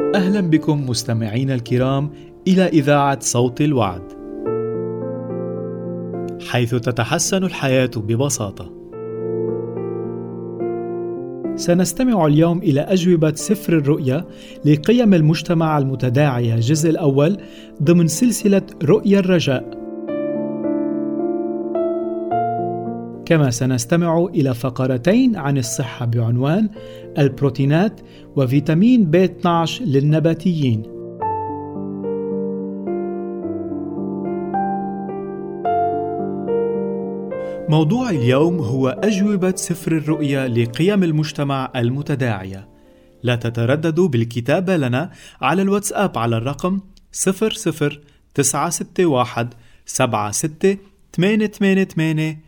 أهلا بكم مستمعين الكرام إلى إذاعة صوت الوعد، حيث تتحسن الحياة ببساطة. سنستمع اليوم إلى أجوبة سفر الرؤيا لقيم المجتمع المتداعية الجزء الأول ضمن سلسلة رؤيا الرجاء. كما سنستمع إلى فقرتين عن الصحة بعنوان البروتينات وفيتامين B12 للنباتيين. موضوع اليوم هو أجوبة سفر الرؤيا لقيم المجتمع المتداعية. لا تترددوا بالكتابة لنا على الواتساب على الرقم 00961 76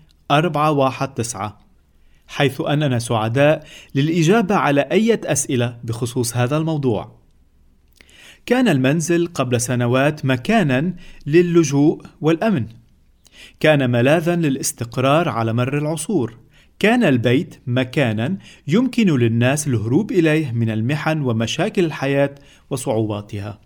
419، حيث أننا سعداء للإجابة على أي أسئلة بخصوص هذا الموضوع. كان المنزل قبل سنوات مكانا للجوء والأمن، كان ملاذا للاستقرار على مر العصور، كان البيت مكانا يمكن للناس الهروب إليه من المحن ومشاكل الحياة وصعوباتها.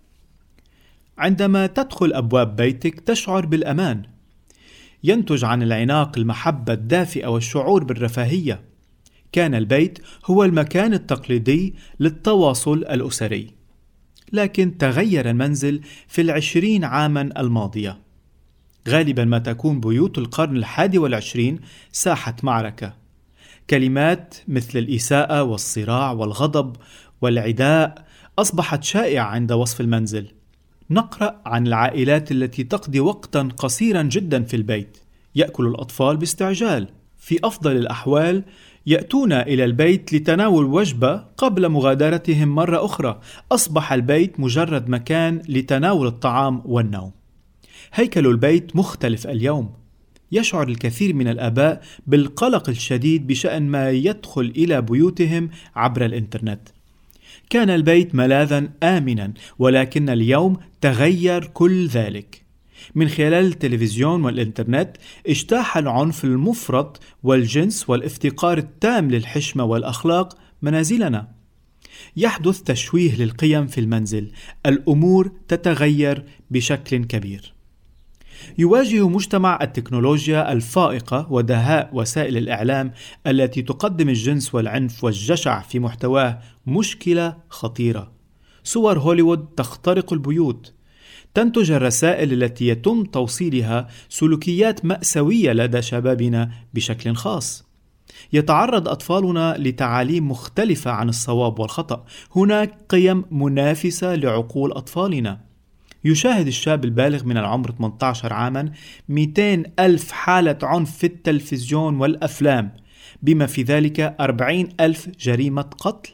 عندما تدخل أبواب بيتك تشعر بالأمان، ينتج عن العناق المحبة الدافئة والشعور بالرفاهية. كان البيت هو المكان التقليدي للتواصل الأسري، لكن تغير المنزل في 20 عاما الماضية. غالبا ما تكون بيوت القرن 21 ساحة معركة. كلمات مثل الإساءة والصراع والغضب والعداء أصبحت شائعة عند وصف المنزل. نقرأ عن العائلات التي تقضي وقتا قصيرا جدا في البيت. يأكل الأطفال باستعجال، في أفضل الأحوال يأتون إلى البيت لتناول وجبة قبل مغادرتهم مرة أخرى. أصبح البيت مجرد مكان لتناول الطعام والنوم. هيكل البيت مختلف اليوم. يشعر الكثير من الآباء بالقلق الشديد بشأن ما يدخل إلى بيوتهم عبر الإنترنت. كان البيت ملاذا آمنا، ولكن اليوم تغير كل ذلك. من خلال التلفزيون والإنترنت اجتاح العنف المفرط والجنس والافتقار التام للحشمة والأخلاق منازلنا. يحدث تشويه للقيم في المنزل. الأمور تتغير بشكل كبير. يواجه مجتمع التكنولوجيا الفائقة ودهاء وسائل الإعلام التي تقدم الجنس والعنف والجشع في محتواه مشكلة خطيرة. صور هوليوود تخترق البيوت، تنتج الرسائل التي يتم توصيلها سلوكيات مأساوية لدى شبابنا بشكل خاص. يتعرض أطفالنا لتعاليم مختلفة عن الصواب والخطأ. هناك قيم منافسة لعقول أطفالنا. يشاهد الشاب البالغ من العمر 18 عاما 200 ألف حالة عنف في التلفزيون والأفلام، بما في ذلك 40 ألف جريمة قتل.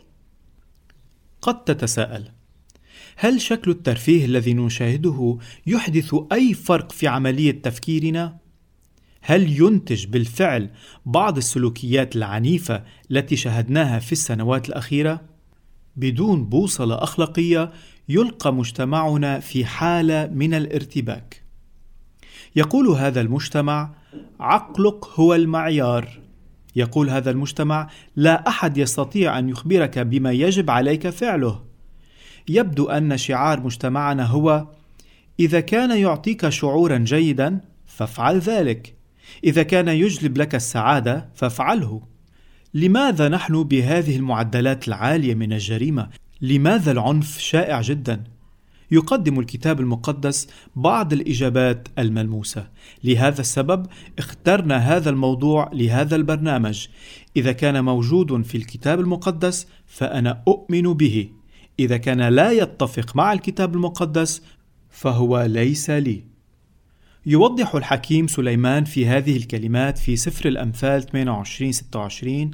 قد تتساءل، هل شكل الترفيه الذي نشاهده يحدث أي فرق في عملية تفكيرنا؟ هل ينتج بالفعل بعض السلوكيات العنيفة التي شاهدناها في السنوات الأخيرة؟ بدون بوصلة أخلاقية يلقى مجتمعنا في حالة من الارتباك. يقول هذا المجتمع: عقلك هو المعيار. يقول هذا المجتمع: لا أحد يستطيع أن يخبرك بما يجب عليك فعله. يبدو أن شعار مجتمعنا هو: إذا كان يعطيك شعورا جيدا فافعل ذلك، إذا كان يجلب لك السعادة فافعله. لماذا نحن بهذه المعدلات العالية من الجريمة؟ لماذا العنف شائع جدا؟ يقدم الكتاب المقدس بعض الإجابات الملموسة. لهذا السبب اخترنا هذا الموضوع لهذا البرنامج. إذا كان موجود في الكتاب المقدس فأنا أؤمن به. إذا كان لا يتفق مع الكتاب المقدس فهو ليس لي. يوضح الحكيم سليمان في هذه الكلمات في سفر الأمثال 28-26: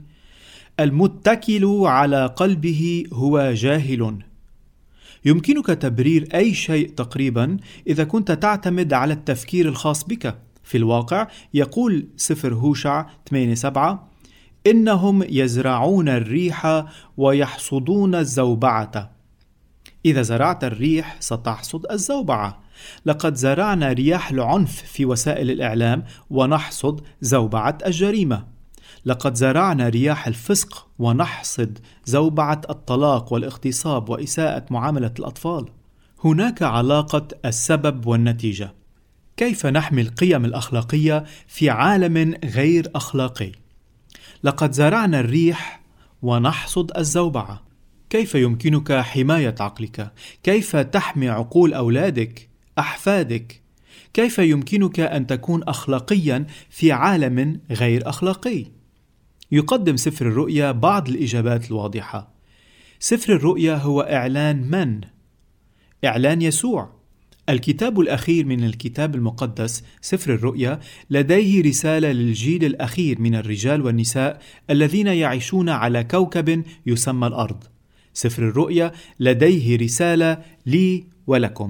المتكل على قلبه هو جاهل. يمكنك تبرير أي شيء تقريبا إذا كنت تعتمد على التفكير الخاص بك. في الواقع يقول سفر هوشع 8:7: إنهم يزرعون الريح ويحصدون الزوبعة. إذا زرعت الريح ستحصد الزوبعة. لقد زرعنا رياح العنف في وسائل الإعلام ونحصد زوبعة الجريمة. لقد زرعنا رياح الفسق ونحصد زوبعة الطلاق والاغتصاب وإساءة معاملة الأطفال. هناك علاقة السبب والنتيجة. كيف نحمي القيم الأخلاقية في عالم غير أخلاقي؟ لقد زرعنا الريح ونحصد الزوبعة. كيف يمكنك حماية عقلك؟ كيف تحمي عقول أولادك، أحفادك؟ كيف يمكنك أن تكون أخلاقيا في عالم غير أخلاقي؟ يقدم سفر الرؤيا بعض الإجابات الواضحة. سفر الرؤيا هو إعلان من؟ إعلان يسوع. الكتاب الأخير من الكتاب المقدس سفر الرؤيا لديه رسالة للجيل الأخير من الرجال والنساء الذين يعيشون على كوكب يسمى الأرض. سفر الرؤيا لديه رسالة لي ولكم.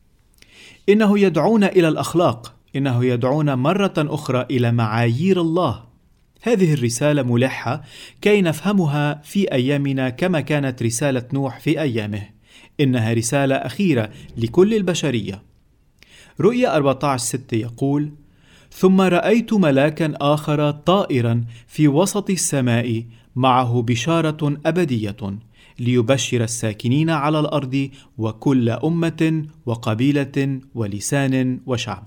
إنه يدعونا إلى الأخلاق، إنه يدعونا مرة أخرى إلى معايير الله. هذه الرسالة ملحة كي نفهمها في أيامنا كما كانت رسالة نوح في أيامه. إنها رسالة أخيرة لكل البشرية. رؤيا 14:6 يقول: ثم رأيت ملاكا آخر طائرا في وسط السماء معه بشارة أبدية ليبشر الساكنين على الأرض وكل أمة وقبيلة ولسان وشعب.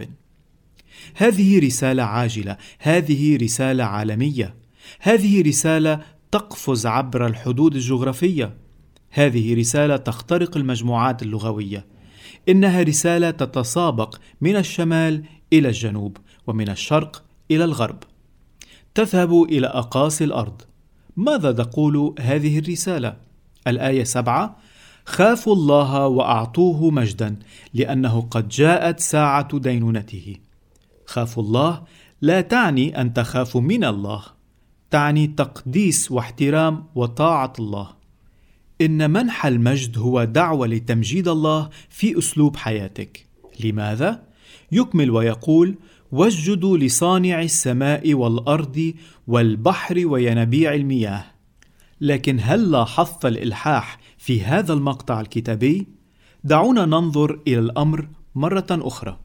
هذه رسالة عاجلة، هذه رسالة عالمية، هذه رسالة تقفز عبر الحدود الجغرافية، هذه رسالة تخترق المجموعات اللغوية. إنها رسالة تتسابق من الشمال إلى الجنوب ومن الشرق إلى الغرب، تذهب إلى أقاصي الأرض. ماذا تقول هذه الرسالة؟ الآية 7: خافوا الله وأعطوه مجدا لأنه قد جاءت ساعة دينونته. خافوا الله لا تعني أن تخاف من الله، تعني تقديس واحترام وطاعة الله. إن منح المجد هو دعوة لتمجيد الله في أسلوب حياتك. لماذا؟ يكمل ويقول: واسجدوا لصانع السماء والأرض والبحر وينابيع المياه. لكن هل لاحظت الإلحاح في هذا المقطع الكتابي؟ دعونا ننظر إلى الأمر مرة أخرى.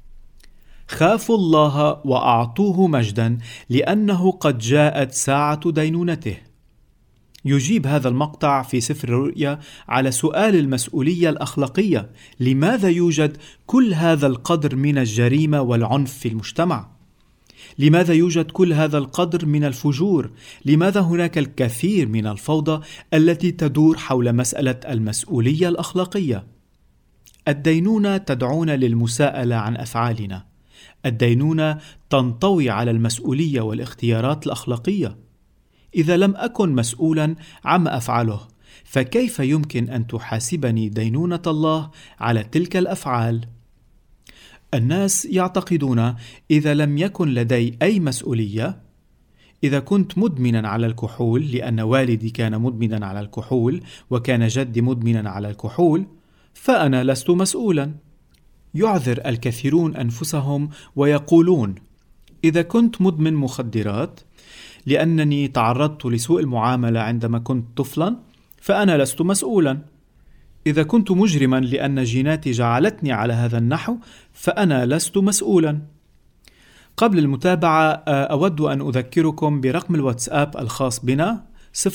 خافوا الله وأعطوه مجدا لأنه قد جاءت ساعة دينونته. يجيب هذا المقطع في سفر الرؤيا على سؤال المسؤولية الأخلاقية. لماذا يوجد كل هذا القدر من الجريمة والعنف في المجتمع؟ لماذا يوجد كل هذا القدر من الفجور؟ لماذا هناك الكثير من الفوضى التي تدور حول مسألة المسؤولية الأخلاقية؟ الدينونة تدعونا للمساءلة عن أفعالنا. الدينونة تنطوي على المسؤولية والاختيارات الأخلاقية. إذا لم أكن مسؤولا عما أفعله، فكيف يمكن أن تحاسبني دينونة الله على تلك الأفعال؟ الناس يعتقدون إذا لم يكن لدي أي مسؤولية، إذا كنت مدمنا على الكحول لأن والدي كان مدمنا على الكحول وكان جدي مدمنا على الكحول، فأنا لست مسؤولا. يعذر الكثيرون أنفسهم ويقولون: إذا كنت مدمن مخدرات لأنني تعرضت لسوء المعاملة عندما كنت طفلا، فأنا لست مسؤولا. إذا كنت مجرما لأن جيناتي جعلتني على هذا النحو، فأنا لست مسؤولا. قبل المتابعة أود أن أذكركم برقم الواتساب الخاص بنا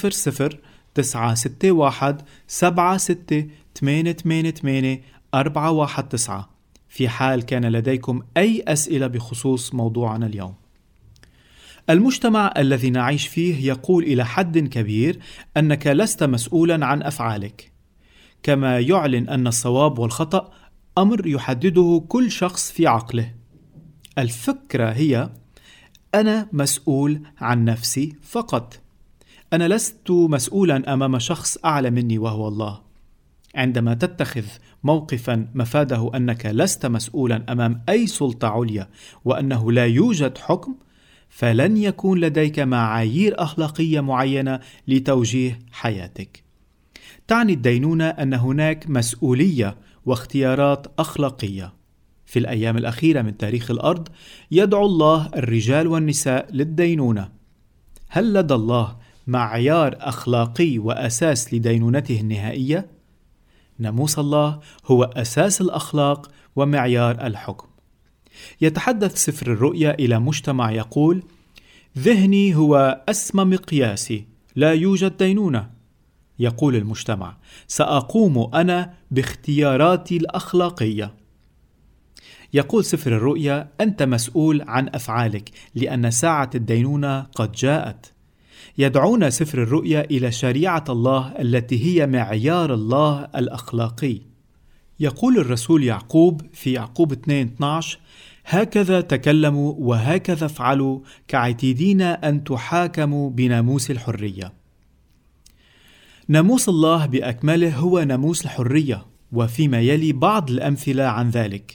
009676888419 في حال كان لديكم أي أسئلة بخصوص موضوعنا اليوم. المجتمع الذي نعيش فيه يقول إلى حد كبير أنك لست مسؤولا عن أفعالك، كما يعلن أن الصواب والخطأ أمر يحدده كل شخص في عقله. الفكرة هي: أنا مسؤول عن نفسي فقط. أنا لست مسؤولا أمام شخص أعلى مني وهو الله. عندما تتخذ موقفا مفاده أنك لست مسؤولا أمام أي سلطة عليا وأنه لا يوجد حكم، فلن يكون لديك معايير أخلاقية معينة لتوجيه حياتك. تعني الدينونة أن هناك مسؤولية واختيارات أخلاقية. في الأيام الأخيرة من تاريخ الأرض يدعو الله الرجال والنساء للدينونة. هل لدى الله معيار أخلاقي وأساس لدينونته النهائية؟ ناموس الله هو أساس الأخلاق ومعيار الحكم. يتحدث سفر الرؤيا إلى مجتمع يقول: ذهني هو أسمى مقياسي، لا يوجد دينونة. يقول المجتمع: سأقوم أنا باختياراتي الأخلاقية. يقول سفر الرؤيا: أنت مسؤول عن أفعالك لأن ساعة الدينونة قد جاءت. يدعونا سفر الرؤيا إلى شريعة الله التي هي معيار الله الأخلاقي. يقول الرسول يعقوب في يعقوب 2:12: هكذا تكلموا وهكذا افعلوا كعتيدين أن تحاكموا بناموس الحرية. ناموس الله بأكمله هو ناموس الحرية، وفيما يلي بعض الأمثلة عن ذلك.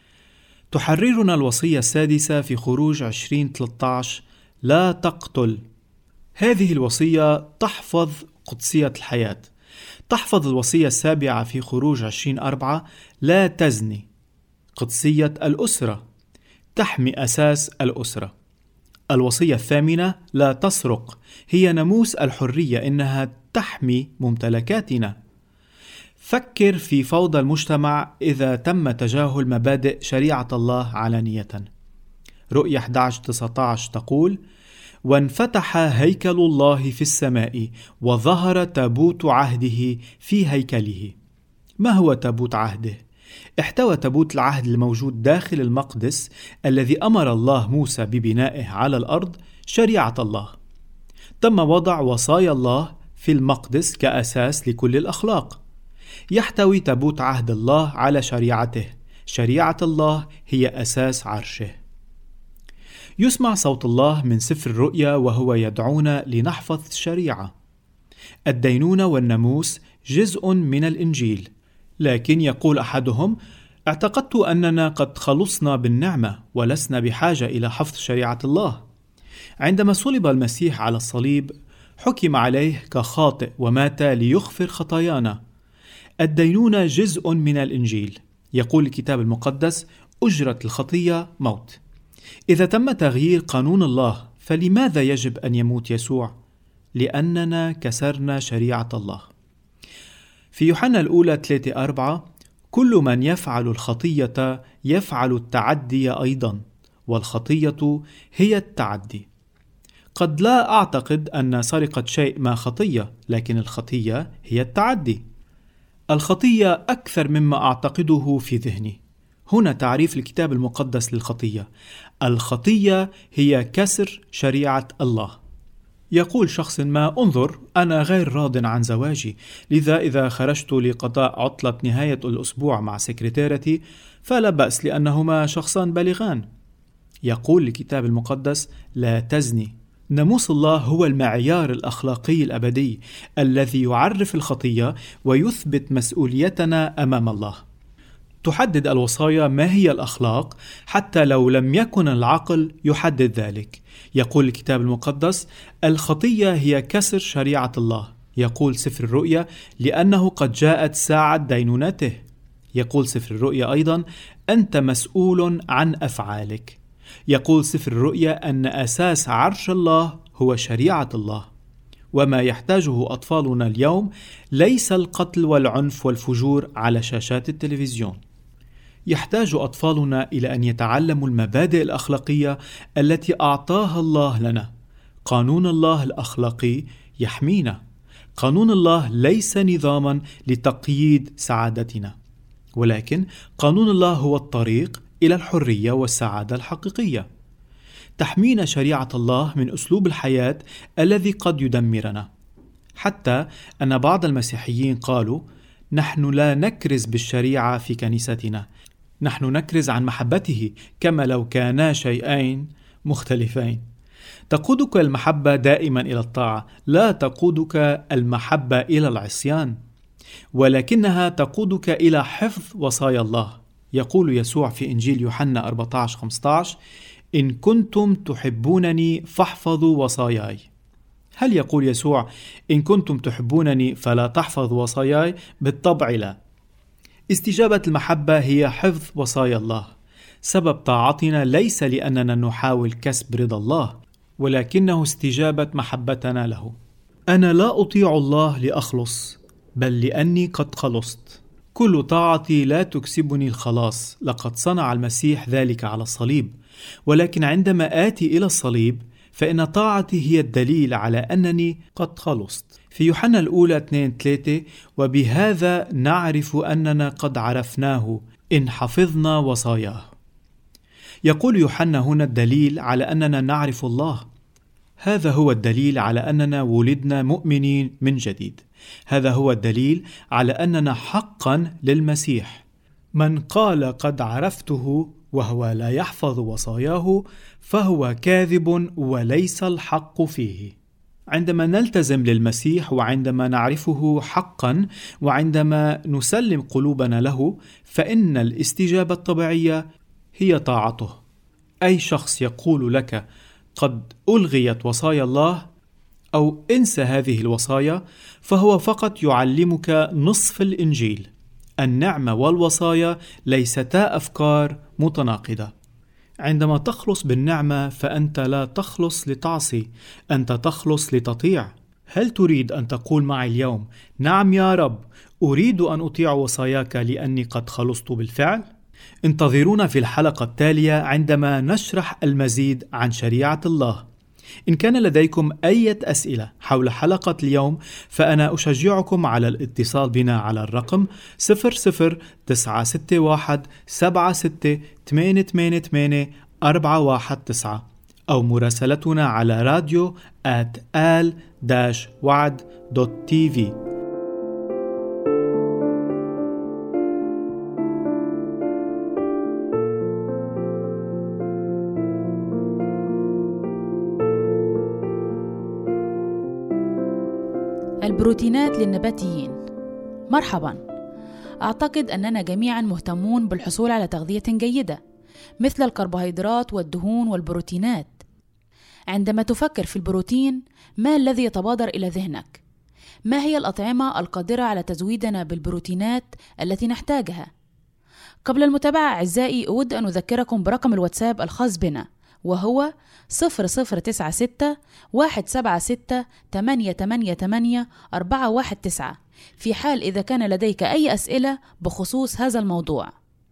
تحررنا الوصية السادسة في خروج 20:13: لا تقتل. هذه الوصية تحفظ قدسية الحياة. تحفظ الوصية السابعة في خروج 20:4: لا تزني، قدسية الأسرة، تحمي أساس الأسرة. الوصية الثامنة: لا تسرق، هي ناموس الحرية، إنها تحمي ممتلكاتنا. فكر في فوضى المجتمع إذا تم تجاهل مبادئ شريعة الله علانية. رؤيا 11:19 تقول: وانفتح هيكل الله في السماء وظهر تابوت عهده في هيكله. ما هو تابوت عهده؟ احتوى تابوت العهد الموجود داخل المقدس الذي أمر الله موسى ببنائه على الأرض شريعة الله. تم وضع وصايا الله في المقدس كأساس لكل الأخلاق. يحتوي تابوت عهد الله على شريعته. شريعة الله هي أساس عرشه. يسمع صوت الله من سفر الرؤيا وهو يدعونا لنحفظ الشريعة. الدينونة والناموس جزء من الإنجيل، لكن يقول أحدهم: اعتقدت أننا قد خلصنا بالنعمة ولسنا بحاجة إلى حفظ شريعة الله. عندما صلب المسيح على الصليب حكم عليه كخاطئ ومات ليغفر خطايانا. الدينونة جزء من الإنجيل. يقول الكتاب المقدس: أجرة الخطية موت. إذا تم تغيير قانون الله فلماذا يجب أن يموت يسوع؟ لأننا كسرنا شريعة الله. في يوحنا الأولى 3:4: كل من يفعل الخطية يفعل التعدي أيضا، والخطية هي التعدي. قد لا أعتقد أن سرقة شيء ما خطية، لكن الخطية هي التعدي. الخطية أكثر مما أعتقده في ذهني. هنا تعريف الكتاب المقدس للخطية: الخطية هي كسر شريعة الله. يقول شخص ما: انظر، أنا غير راض عن زواجي، لذا إذا خرجت لقضاء عطلة نهاية الأسبوع مع سكرتيرتي فلا بأس لأنهما شخصان بالغان. يقول الكتاب المقدس: لا تزني. ناموس الله هو المعيار الأخلاقي الأبدي الذي يعرف الخطية ويثبت مسؤوليتنا أمام الله. تحدد الوصايا ما هي الأخلاق حتى لو لم يكن العقل يحدد ذلك. يقول الكتاب المقدس: الخطية هي كسر شريعة الله. يقول سفر الرؤيا: لأنه قد جاءت ساعة دينونته. يقول سفر الرؤيا أيضا: أنت مسؤول عن أفعالك. يقول سفر الرؤيا أن أساس عرش الله هو شريعة الله. وما يحتاجه أطفالنا اليوم ليس القتل والعنف والفجور على شاشات التلفزيون. يحتاج أطفالنا إلى أن يتعلموا المبادئ الأخلاقية التي أعطاها الله لنا. قانون الله الأخلاقي يحمينا. قانون الله ليس نظاما لتقييد سعادتنا، ولكن قانون الله هو الطريق إلى الحرية والسعادة الحقيقية. تحمينا شريعة الله من أسلوب الحياة الذي قد يدمرنا. حتى أن بعض المسيحيين قالوا: نحن لا نكرز بالشريعة في كنيستنا، نحن نكرز عن محبته كما لو كانا شيئين مختلفين. تقودك المحبة دائما إلى الطاعة، لا تقودك المحبة إلى العصيان، ولكنها تقودك إلى حفظ وصايا الله. يقول يسوع في إنجيل يوحنا 14:15: إن كنتم تحبونني فاحفظوا وصاياي. هل يقول يسوع: إن كنتم تحبونني فلا تحفظوا وصاياي؟ بالطبع لا. استجابة المحبة هي حفظ وصايا الله. سبب طاعتنا ليس لأننا نحاول كسب رضا الله، ولكنه استجابة محبتنا له. أنا لا أطيع الله لأخلص، بل لأني قد خلصت. كل طاعتي لا تكسبني الخلاص، لقد صنع المسيح ذلك على الصليب. ولكن عندما آتي إلى الصليب فإن طاعتي هي الدليل على أنني قد خلصت. في يوحنا الأولى 2:3: وبهذا نعرف أننا قد عرفناه إن حفظنا وصاياه. يقول يوحنا هنا الدليل على أننا نعرف الله. هذا هو الدليل على أننا ولدنا مؤمنين من جديد. هذا هو الدليل على أننا حقا للمسيح. من قال قد عرفته وهو لا يحفظ وصاياه فهو كاذب وليس الحق فيه. عندما نلتزم للمسيح وعندما نعرفه حقا وعندما نسلم قلوبنا له، فإن الاستجابة الطبيعية هي طاعته. أي شخص يقول لك قد ألغيت وصايا الله أو انسى هذه الوصايا، فهو فقط يعلمك نصف الإنجيل. النعمة والوصايا ليستا أفكار متناقضة. عندما تخلص بالنعمة فأنت لا تخلص لتعصي، أنت تخلص لتطيع. هل تريد أن تقول معي اليوم: نعم يا رب، أريد أن أطيع وصاياك لأني قد خلصت بالفعل؟ انتظرونا في الحلقة التالية عندما نشرح المزيد عن شريعة الله. إن كان لديكم أي أسئلة حول حلقة اليوم فأنا أشجعكم على الاتصال بنا على الرقم 00961 76 419 أو مراسلتنا على radio@al-wad.tv. البروتينات للنباتيين. مرحبا. أعتقد أننا جميعا مهتمون بالحصول على تغذية جيدة مثل الكربوهيدرات والدهون والبروتينات. عندما تفكر في البروتين، ما الذي يتبادر إلى ذهنك؟ ما هي الأطعمة القادرة على تزويدنا بالبروتينات التي نحتاجها؟ قبل المتابعة أعزائي، أود أن أذكركم برقم الواتساب الخاص بنا، وهو 0096 176 888 419 في حال إذا كان لديك أي أسئلة بخصوص هذا الموضوع.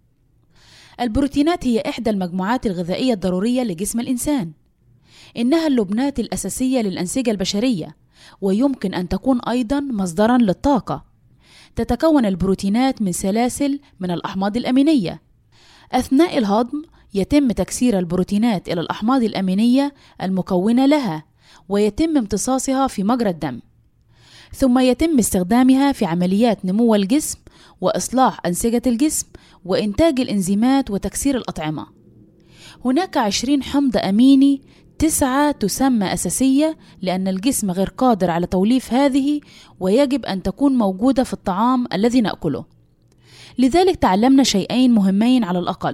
البروتينات هي إحدى المجموعات الغذائية الضرورية لجسم الإنسان. إنها اللبنات الأساسية للأنسجة البشرية، ويمكن أن تكون أيضا مصدرا للطاقة. تتكون البروتينات من سلاسل من الأحماض الأمينية. أثناء الهضم يتم تكسير البروتينات إلى الأحماض الأمينية المكونة لها، ويتم امتصاصها في مجرى الدم، ثم يتم استخدامها في عمليات نمو الجسم وإصلاح أنسجة الجسم وإنتاج الإنزيمات وتكسير الأطعمة. هناك 20 حمض أميني، 9 تسمى أساسية لأن الجسم غير قادر على توليف هذه، ويجب أن تكون موجودة في الطعام الذي نأكله. لذلك تعلمنا شيئين مهمين على الأقل: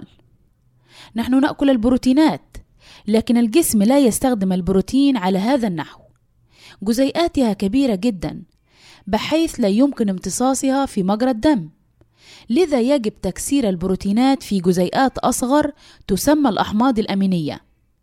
نحن نأكل البروتينات، لكن الجسم لا يستخدم البروتين على هذا النحو. جزيئاتها كبيرة جدا بحيث لا يمكن امتصاصها في مجرى الدم، لذا يجب تكسير البروتينات في جزيئات أصغر تسمى الأحماض الأمينية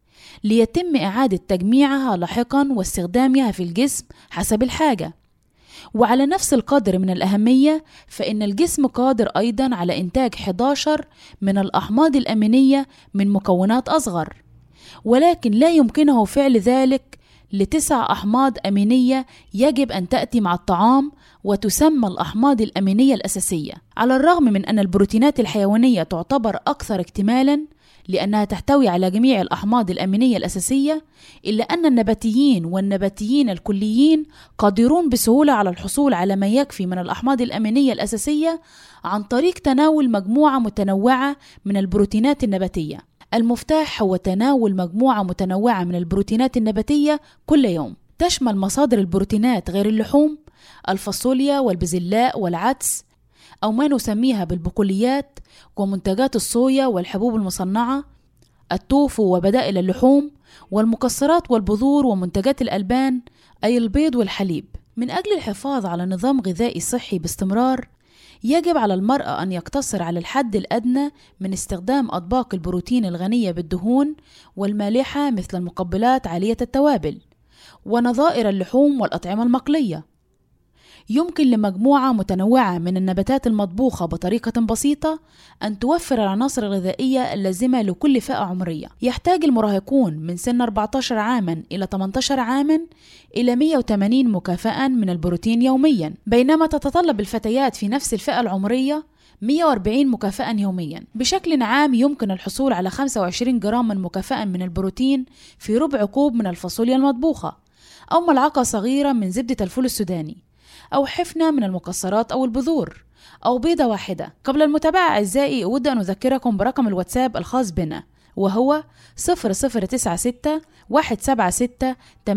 ليتم إعادة تجميعها لاحقا واستخدامها في الجسم حسب الحاجة. وعلى نفس القدر من الأهمية، فإن الجسم قادر أيضا على إنتاج 11 من الأحماض الأمينية من مكونات أصغر، ولكن لا يمكنه فعل ذلك ل9 أحماض أمينية يجب أن تأتي مع الطعام وتسمى الأحماض الأمينية الأساسية. على الرغم من أن البروتينات الحيوانية تعتبر أكثر اكتمالا لأنها تحتوي على جميع الأحماض الأمينية الأساسية، إلا أن النباتيين والنباتيين الكليين قادرون بسهولة على الحصول على ما يكفي من الأحماض الأمينية الأساسية عن طريق تناول مجموعة متنوعة من البروتينات النباتية. المفتاح هو تناول مجموعة متنوعة من البروتينات النباتية كل يوم. تشمل مصادر البروتينات غير اللحوم، الفاصوليا والبزلاء والعدس، أو ما نسميها بالبقوليات، ومنتجات الصويا والحبوب المصنعة، التوفو وبدائل اللحوم، والمكسرات والبذور ومنتجات الألبان أي البيض والحليب. من أجل الحفاظ على نظام غذائي صحي باستمرار، يجب على المرأة أن يقتصر على الحد الأدنى من استخدام أطباق البروتين الغنية بالدهون والمالحة مثل المقبلات عالية التوابل ونظائر اللحوم والأطعمة المقلية. يمكن لمجموعة متنوعة من النباتات المطبوخة بطريقة بسيطة أن توفر العناصر الغذائية اللازمة لكل فئة عمرية. يحتاج المراهقون من سن 14 عاما إلى 18 عاما إلى 180 مكافأ من البروتين يوميا، بينما تتطلب الفتيات في نفس الفئة العمرية 140 مكافأ يوميا. بشكل عام يمكن الحصول على 25 جراما مكافأ من البروتين في ربع كوب من الفاصوليا المطبوخة، أو ملعقة صغيرة من زبدة الفول السوداني، أو حفنة من المكسرات أو البذور، أو بيضة واحدة. قبل المتابعة أعزائي أود أن أذكركم برقم الواتساب الخاص بنا، وهو 0096 176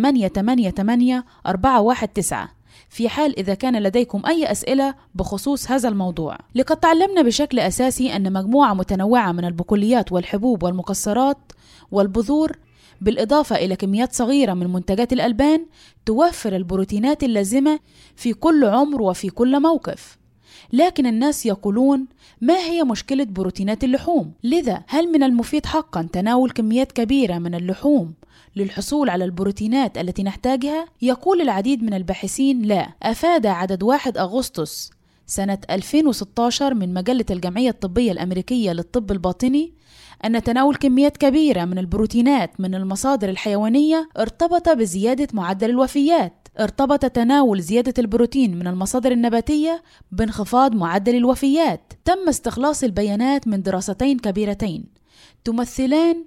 888 419، في حال إذا كان لديكم أي أسئلة بخصوص هذا الموضوع. لقد تعلمنا بشكل أساسي أن مجموعة متنوعة من البقوليات والحبوب والمكسرات والبذور، بالإضافة إلى كميات صغيرة من منتجات الألبان، توفر البروتينات اللازمة في كل عمر وفي كل موقف. لكن الناس يقولون: ما هي مشكلة بروتينات اللحوم؟ لذا هل من المفيد حقا تناول كميات كبيرة من اللحوم للحصول على البروتينات التي نحتاجها؟ يقول العديد من الباحثين لا. أفاد عدد 1 أغسطس سنة 2016 من مجلة الجمعية الطبية الأمريكية للطب الباطني أن تناول كميات كبيرة من البروتينات من المصادر الحيوانية ارتبط بزيادة معدل الوفيات. ارتبط تناول زيادة البروتين من المصادر النباتية بانخفاض معدل الوفيات. تم استخلاص البيانات من دراستين كبيرتين تمثلان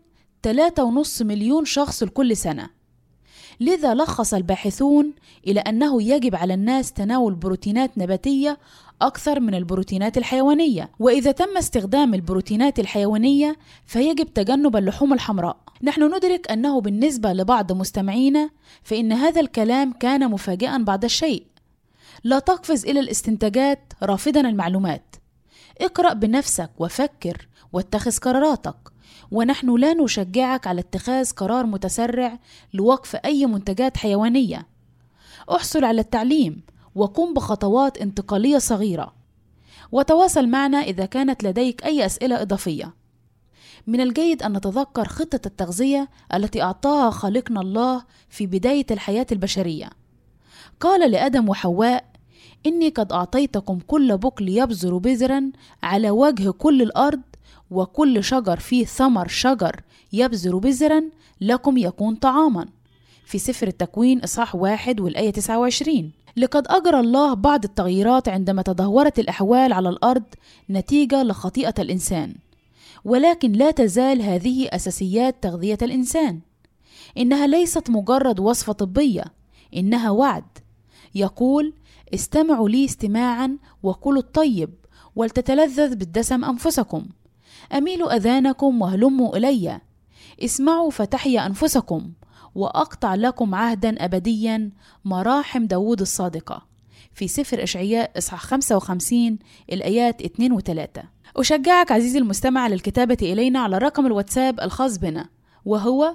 3.5 مليون شخص لكل سنة. لذا لخص الباحثون إلى أنه يجب على الناس تناول بروتينات نباتية أكثر من البروتينات الحيوانية، وإذا تم استخدام البروتينات الحيوانية فيجب تجنب اللحوم الحمراء. نحن ندرك أنه بالنسبة لبعض مستمعينا فإن هذا الكلام كان مفاجئا بعض الشيء. لا تقفز إلى الاستنتاجات رافضا المعلومات. اقرأ بنفسك وفكر واتخذ قراراتك، ونحن لا نشجعك على اتخاذ قرار متسرع لوقف أي منتجات حيوانية. احصل على التعليم وقم بخطوات انتقالية صغيرة، وتواصل معنا إذا كانت لديك أي أسئلة إضافية. من الجيد أن نتذكر خطة التغذية التي أعطاها خالقنا الله في بداية الحياة البشرية. قال لآدم وحواء: إني قد أعطيتكم كل بقل يبذر بذرا على وجه كل الأرض، وكل شجر فيه ثمر شجر يبذر بذرا لكم يكون طعاما، في سفر التكوين إصحاح 1 والآية 29. لقد أجرى الله بعض التغييرات عندما تدهورت الأحوال على الأرض نتيجة لخطيئة الإنسان، ولكن لا تزال هذه أساسيات تغذية الإنسان. إنها ليست مجرد وصفة طبية، إنها وعد. يقول: استمعوا لي استماعا وكلوا الطيب ولتتلذذ بالدسم أنفسكم. أميلوا أذانكم وهلموا إلي، اسمعوا فتحيا أنفسكم، وأقطع لكم عهدا أبديا، مراحم داود الصادقة، في سفر إشعياء إصحاح 55 الآيات 2 و3. أشجعك عزيزي المستمع للكتابة إلينا على رقم الواتساب الخاص بنا، وهو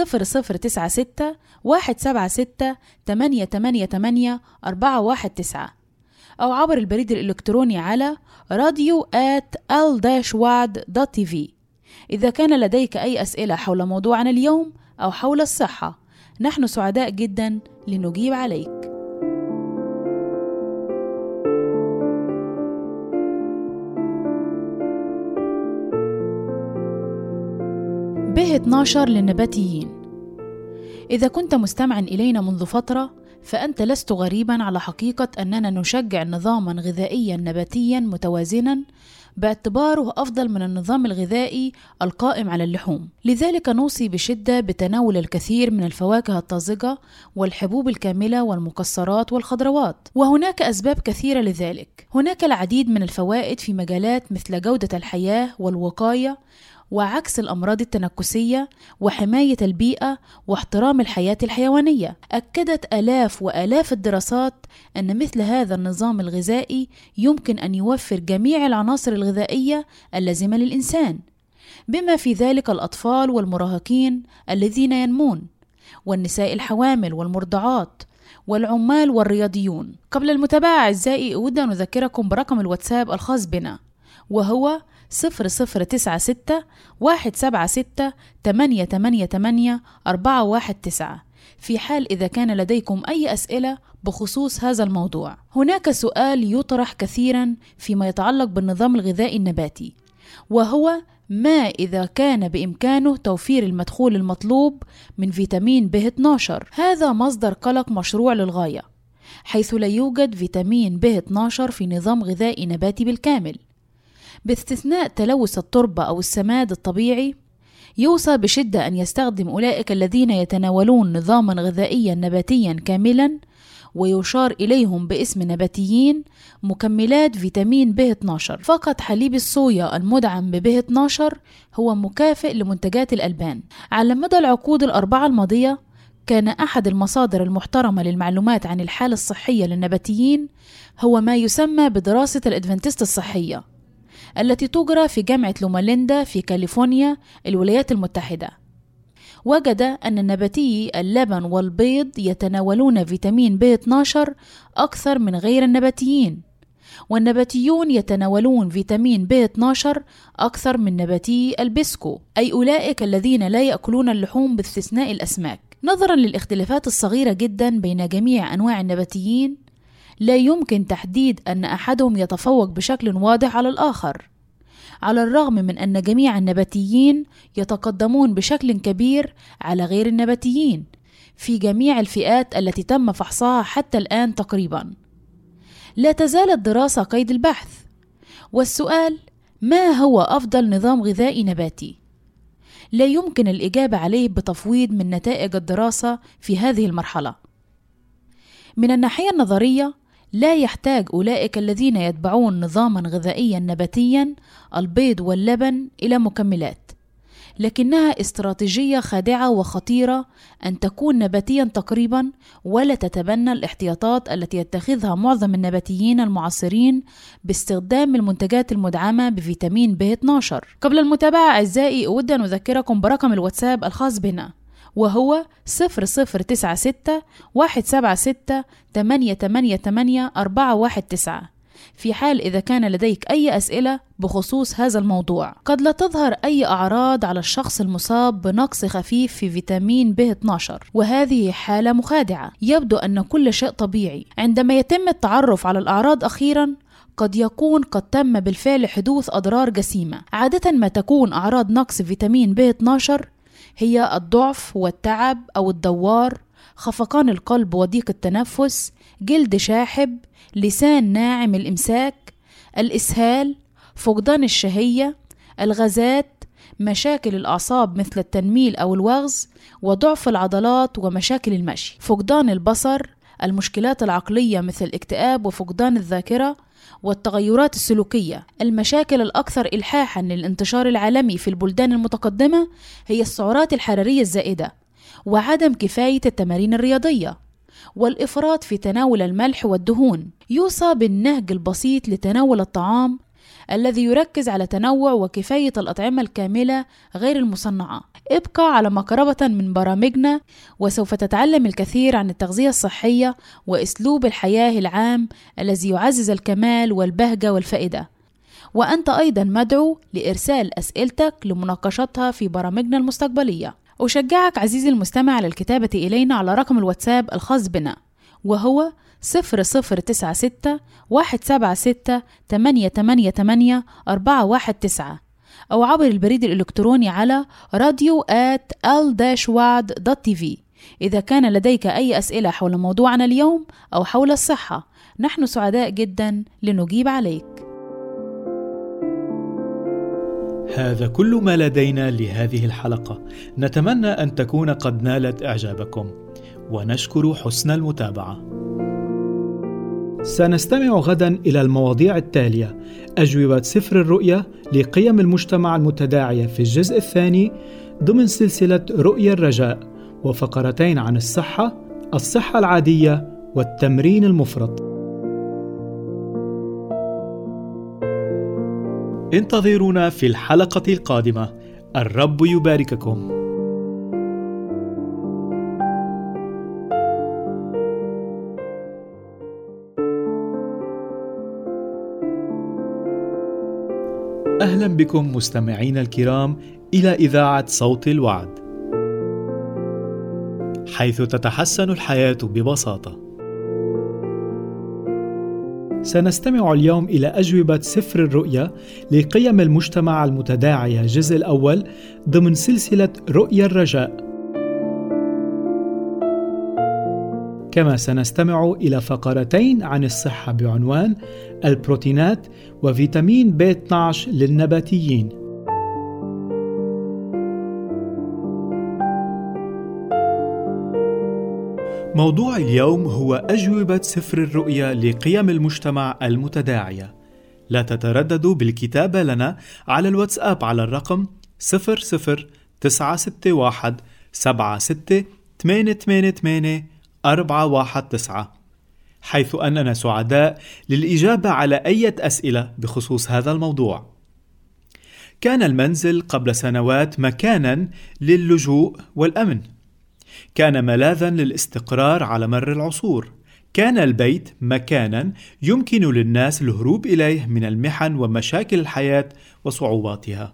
0096 176 888 419، أو عبر البريد الإلكتروني على radio@al-wad.tv. إذا كان لديك أي أسئلة حول موضوعنا اليوم أو حول الصحة، نحن سعداء جدا لنجيب عليك. ب12 للنباتيين. إذا كنت مستمعا إلينا منذ فترة فأنت لست غريبا على حقيقة أننا نشجع نظاما غذائيا نباتيا متوازنا باعتباره أفضل من النظام الغذائي القائم على اللحوم. لذلك نوصي بشدة بتناول الكثير من الفواكه الطازجة والحبوب الكاملة والمكسرات والخضروات، وهناك أسباب كثيرة لذلك. هناك العديد من الفوائد في مجالات مثل جودة الحياة والوقاية وعكس الأمراض التنكسية وحماية البيئة واحترام الحياة الحيوانية. أكدت آلاف وآلاف الدراسات أن مثل هذا النظام الغذائي يمكن أن يوفر جميع العناصر الغذائية اللازمة للإنسان، بما في ذلك الأطفال والمراهقين الذين ينمون، والنساء الحوامل والمرضعات، والعمال والرياضيون. قبل المتابعة أعزائي أود أن أذكركم برقم الواتساب الخاص بنا، وهو 0096 176 888 419، في حال إذا كان لديكم أي أسئلة بخصوص هذا الموضوع. هناك سؤال يطرح كثيرا فيما يتعلق بالنظام الغذائي النباتي، وهو ما إذا كان بإمكانه توفير المدخول المطلوب من فيتامين B12. هذا مصدر قلق مشروع للغاية، حيث لا يوجد فيتامين B12 في نظام غذائي نباتي بالكامل. باستثناء تلوث التربة أو السماد الطبيعي، يوصى بشدة أن يستخدم أولئك الذين يتناولون نظاما غذائيا نباتيا كاملا، ويشار إليهم باسم نباتيين، مكملات فيتامين B12. فقط حليب الصويا المدعم B12 هو مكافئ لمنتجات الألبان. على مدى العقود الأربعة الماضية، كان أحد المصادر المحترمة للمعلومات عن الحالة الصحية للنباتيين هو ما يسمى بدراسة الأدفنتست الصحية، التي تجرى في جامعة لوماليندا في كاليفورنيا، الولايات المتحدة. وجد أن نباتي اللبن والبيض يتناولون فيتامين B12 أكثر من غير النباتيين، والنباتيون يتناولون فيتامين B12 أكثر من نباتي البسكو، أي أولئك الذين لا يأكلون اللحوم باستثناء الأسماك. نظرا للاختلافات الصغيرة جدا بين جميع أنواع النباتيين، لا يمكن تحديد أن أحدهم يتفوق بشكل واضح على الآخر، على الرغم من أن جميع النباتيين يتقدمون بشكل كبير على غير النباتيين في جميع الفئات التي تم فحصها حتى الآن تقريبا. لا تزال الدراسة قيد البحث، والسؤال: ما هو أفضل نظام غذائي نباتي؟ لا يمكن الإجابة عليه بتفويض من نتائج الدراسة في هذه المرحلة. من الناحية النظرية، لا يحتاج أولئك الذين يتبعون نظاما غذائيا نباتيا البيض واللبن إلى مكملات، لكنها استراتيجية خادعة وخطيرة أن تكون نباتيا تقريبا، ولا تتبنى الاحتياطات التي يتخذها معظم النباتيين المعاصرين باستخدام المنتجات المدعمة بفيتامين B12. قبل المتابعة أعزائي، أود أن أذكركم برقم الواتساب الخاص بنا، وهو 0096-176-888-419، في حال إذا كان لديك أي أسئلة بخصوص هذا الموضوع. قد لا تظهر أي أعراض على الشخص المصاب بنقص خفيف في فيتامين B12، وهذه حالة مخادعة. يبدو أن كل شيء طبيعي. عندما يتم التعرف على الأعراض أخيرا، قد يكون قد تم بالفعل حدوث أضرار جسيمة. عادة ما تكون أعراض نقص فيتامين B12 هي الضعف والتعب أو الدوار، خفقان القلب وضيق التنفس، جلد شاحب، لسان ناعم الإمساك، الإسهال، فقدان الشهية، الغازات، مشاكل الأعصاب مثل التنميل أو الوغز، وضعف العضلات ومشاكل المشي، فقدان البصر، المشكلات العقلية مثل الاكتئاب وفقدان الذاكرة، والتغيرات السلوكية. المشاكل الأكثر إلحاحا للانتشار العالمي في البلدان المتقدمة هي السعرات الحرارية الزائدة، وعدم كفاية التمارين الرياضية، والإفراط في تناول الملح والدهون. يوصى بالنهج البسيط لتناول الطعام الذي يركز على تنوع وكفاية الأطعمة الكاملة غير المصنعة. ابقى على مقربة من برامجنا، وسوف تتعلم الكثير عن التغذية الصحية وأسلوب الحياة العام الذي يعزز الكمال والبهجة والفائدة. وأنت أيضا مدعو لإرسال أسئلتك لمناقشتها في برامجنا المستقبلية. أشجعك عزيزي المستمع على الكتابة إلينا على رقم الواتساب الخاص بنا، وهو 0096-176-888-419، أو عبر البريد الإلكتروني على radio@al-wad.tv. إذا كان لديك أي أسئلة حول موضوعنا اليوم أو حول الصحة، نحن سعداء جدا لنجيب عليك. هذا كل ما لدينا لهذه الحلقة. نتمنى أن تكون قد نالت إعجابكم، ونشكر حسن المتابعة. سنستمع غدا إلى المواضيع التالية: أجوبة سفر الرؤيا لقيم المجتمع المتداعية في الجزء الثاني ضمن سلسلة رؤيا الرجاء، وفقرتين عن الصحة العادية والتمرين المفرط. انتظرونا في الحلقة القادمة. الرب يبارككم. أهلا بكم مستمعين الكرام إلى إذاعة صوت الوعد، حيث تتحسن الحياة ببساطة. سنستمع اليوم إلى أجوبة سفر الرؤيا لقيم المجتمع المتداعية الجزء الأول ضمن سلسلة رؤيا الرجاء. كما سنستمع إلى فقرتين عن الصحة بعنوان البروتينات وفيتامين B12 للنباتيين. موضوع اليوم هو أجوبة سفر الرؤيا لقيم المجتمع المتداعية. لا تترددوا بالكتابة لنا على الواتساب على الرقم 00961 76 888 419، حيث أننا سعداء للإجابة على أي أسئلة بخصوص هذا الموضوع. كان المنزل قبل سنوات مكاناً للجوء والأمن. كان ملاذاً للاستقرار على مر العصور. كان البيت مكاناً يمكن للناس الهروب إليه من المحن ومشاكل الحياة وصعوباتها.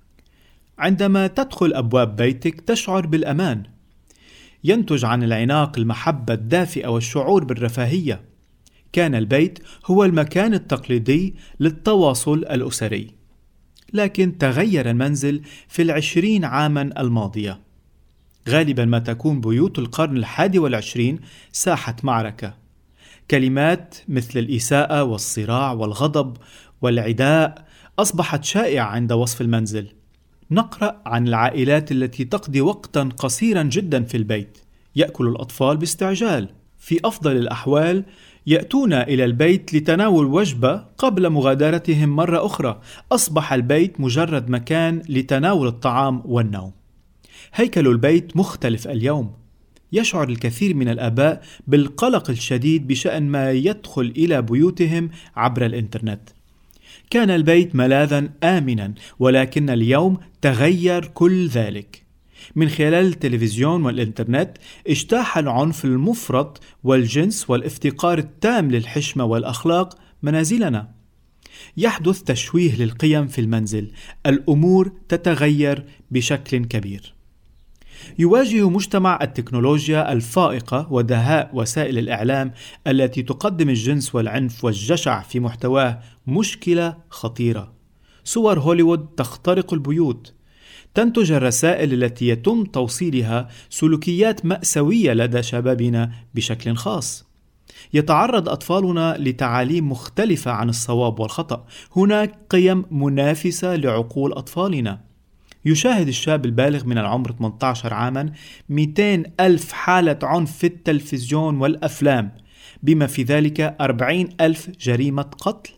عندما تدخل أبواب بيتك تشعر بالأمان. ينتج عن العناق المحبة الدافئة والشعور بالرفاهية. كان البيت هو المكان التقليدي للتواصل الأسري. لكن تغير المنزل في 20 عاماً الماضية. غالباً ما تكون بيوت القرن 21 ساحة معركة. كلمات مثل الإساءة والصراع والغضب والعداء أصبحت شائعة عند وصف المنزل. نقرأ عن العائلات التي تقضي وقتاً قصيراً جداً في البيت. يأكل الأطفال باستعجال. في أفضل الأحوال يأتون إلى البيت لتناول وجبة قبل مغادرتهم مرة أخرى. أصبح البيت مجرد مكان لتناول الطعام والنوم. هيكل البيت مختلف اليوم. يشعر الكثير من الآباء بالقلق الشديد بشأن ما يدخل إلى بيوتهم عبر الإنترنت. كان البيت ملاذاً آمناً، ولكن اليوم تغير كل ذلك. من خلال التلفزيون والإنترنت اجتاح العنف المفرط والجنس والافتقار التام للحشمة والأخلاق منازلنا. يحدث تشويه للقيم في المنزل. الأمور تتغير بشكل كبير. يواجه مجتمع التكنولوجيا الفائقة ودهاء وسائل الإعلام التي تقدم الجنس والعنف والجشع في محتواه مشكلة خطيرة. صور هوليوود تخترق البيوت. تنتج الرسائل التي يتم توصيلها سلوكيات مأساوية لدى شبابنا بشكل خاص. يتعرض أطفالنا لتعاليم مختلفة عن الصواب والخطأ. هناك قيم منافسة لعقول أطفالنا. يشاهد الشاب البالغ من العمر 18 عاما 200,000 حالة عنف في التلفزيون والأفلام، بما في ذلك 40,000 جريمة قتل.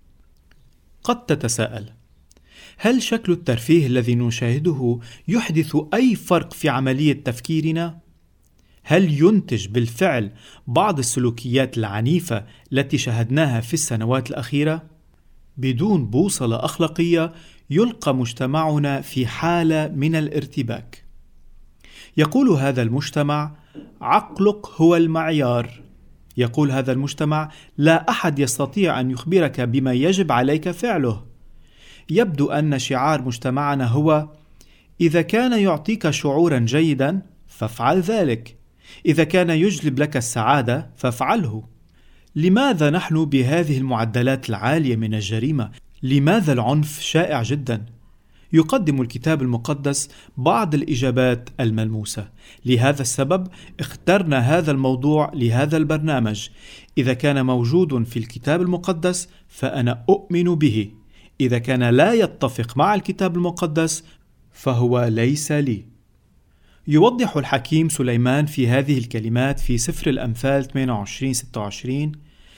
قد تتساءل: هل شكل الترفيه الذي نشاهده يحدث أي فرق في عملية تفكيرنا؟ هل ينتج بالفعل بعض السلوكيات العنيفة التي شاهدناها في السنوات الأخيرة؟ بدون بوصلة أخلاقية يلقى مجتمعنا في حالة من الارتباك. يقول هذا المجتمع: عقلك هو المعيار. يقول هذا المجتمع: لا أحد يستطيع أن يخبرك بما يجب عليك فعله. يبدو أن شعار مجتمعنا هو: إذا كان يعطيك شعورا جيدا فافعل ذلك، إذا كان يجلب لك السعادة فافعله. لماذا نحن بهذه المعدلات العالية من الجريمة؟ لماذا العنف شائع جدا؟ يقدم الكتاب المقدس بعض الإجابات الملموسة. لهذا السبب اخترنا هذا الموضوع لهذا البرنامج. إذا كان موجود في الكتاب المقدس فأنا أؤمن به. إذا كان لا يتفق مع الكتاب المقدس فهو ليس لي. يوضح الحكيم سليمان في هذه الكلمات في سفر الأمثال 28-26: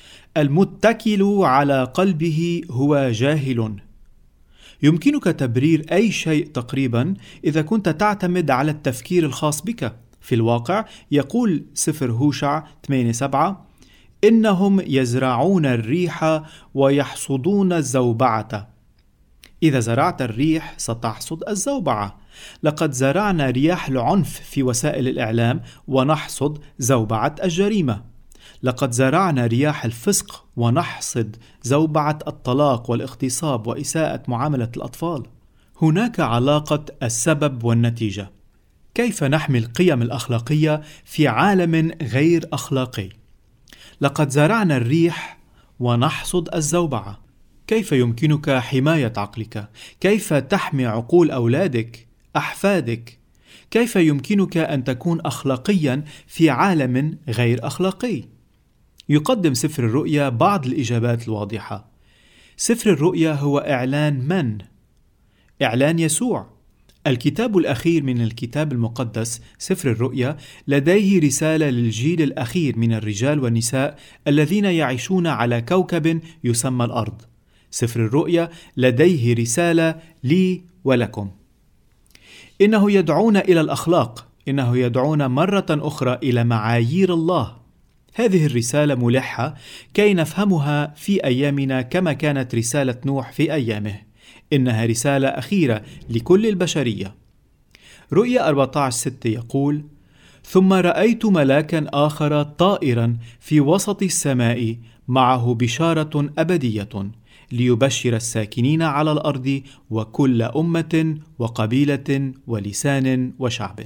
المتكل على قلبه هو جاهل. يمكنك تبرير أي شيء تقريبا إذا كنت تعتمد على التفكير الخاص بك. في الواقع يقول سفر هوشع 8:7: إنهم يزرعون الريح ويحصدون الزوبعة. إذا زرعت الريح ستحصد الزوبعة. لقد زرعنا رياح العنف في وسائل الإعلام ونحصد زوبعة الجريمة. لقد زرعنا رياح الفسق ونحصد زوبعة الطلاق والاغتصاب وإساءة معاملة الأطفال. هناك علاقة السبب والنتيجة. كيف نحمي القيم الأخلاقية في عالم غير أخلاقي؟ لقد زرعنا الريح ونحصد الزوبعة. كيف يمكنك حماية عقلك؟ كيف تحمي عقول أولادك، أحفادك؟ كيف يمكنك أن تكون أخلاقيا في عالم غير أخلاقي؟ يقدم سفر الرؤيا بعض الإجابات الواضحة. سفر الرؤيا هو إعلان من؟ إعلان يسوع. الكتاب الأخير من الكتاب المقدس سفر الرؤيا لديه رسالة للجيل الأخير من الرجال والنساء الذين يعيشون على كوكب يسمى الأرض. سفر الرؤيا لديه رسالة لي ولكم. إنه يدعونا إلى الأخلاق، إنه يدعونا مرة أخرى إلى معايير الله. هذه الرسالة ملحة كي نفهمها في أيامنا كما كانت رسالة نوح في أيامه. إنها رسالة أخيرة لكل البشرية. رؤيا 14:6 يقول: ثم رأيت ملاكا آخر طائرا في وسط السماء معه بشارة أبدية ليبشر الساكنين على الأرض وكل أمة وقبيلة ولسان وشعب.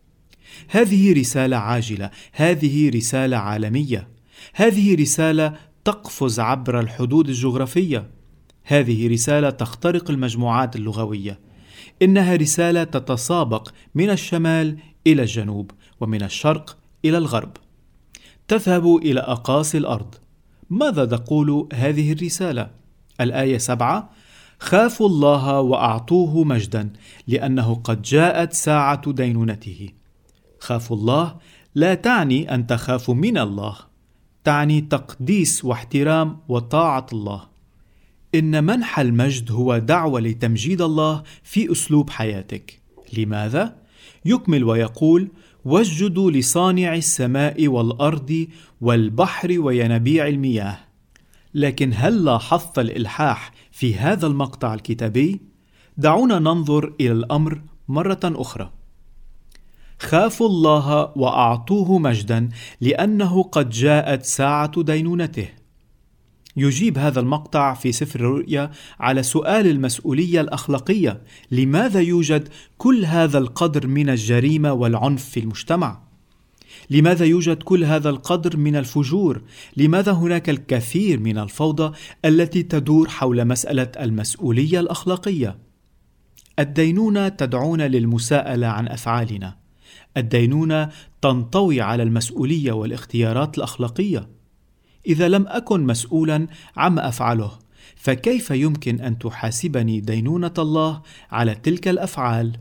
هذه رسالة عاجلة، هذه رسالة عالمية، هذه رسالة تقفز عبر الحدود الجغرافية، هذه رسالة تخترق المجموعات اللغوية. إنها رسالة تتسابق من الشمال إلى الجنوب ومن الشرق إلى الغرب، تذهب إلى أقاصي الأرض. ماذا تقول هذه الرسالة؟ الآية 7: خافوا الله وأعطوه مجدا لأنه قد جاءت ساعة دينونته. خافوا الله لا تعني أن تخافوا من الله، تعني تقديس واحترام وطاعة الله. إن منح المجد هو دعوة لتمجيد الله في أسلوب حياتك. لماذا؟ يكمل ويقول: واسجدوا لصانع السماء والأرض والبحر وينابيع المياه. لكن هل لاحظت الإلحاح في هذا المقطع الكتابي؟ دعونا ننظر إلى الأمر مرة أخرى. خافوا الله وأعطوه مجدا لأنه قد جاءت ساعة دينونته. يجيب هذا المقطع في سفر الرؤيا على سؤال المسؤولية الأخلاقية. لماذا يوجد كل هذا القدر من الجريمة والعنف في المجتمع؟ لماذا يوجد كل هذا القدر من الفجور؟ لماذا هناك الكثير من الفوضى التي تدور حول مسألة المسؤولية الأخلاقية؟ الدينونة تدعونا للمساءلة عن أفعالنا. الدينونة تنطوي على المسؤولية والاختيارات الأخلاقية. إذا لم أكن مسؤولا عما أفعله، فكيف يمكن أن تحاسبني دينونة الله على تلك الأفعال؟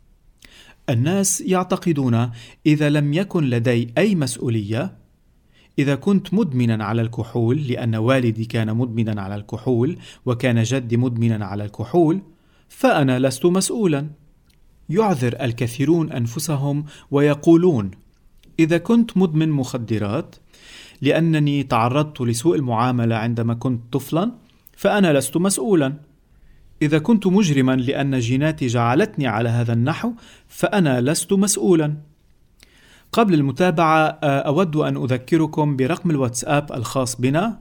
الناس يعتقدون إذا لم يكن لدي أي مسؤولية، إذا كنت مدمنا على الكحول لأن والدي كان مدمنا على الكحول وكان جدي مدمنا على الكحول، فأنا لست مسؤولا. يعذر الكثيرون أنفسهم ويقولون: إذا كنت مدمن مخدرات لأنني تعرضت لسوء المعاملة عندما كنت طفلا، فأنا لست مسؤولا. إذا كنت مجرما لأن جيناتي جعلتني على هذا النحو، فأنا لست مسؤولا. قبل المتابعة أود أن أذكركم برقم الواتساب الخاص بنا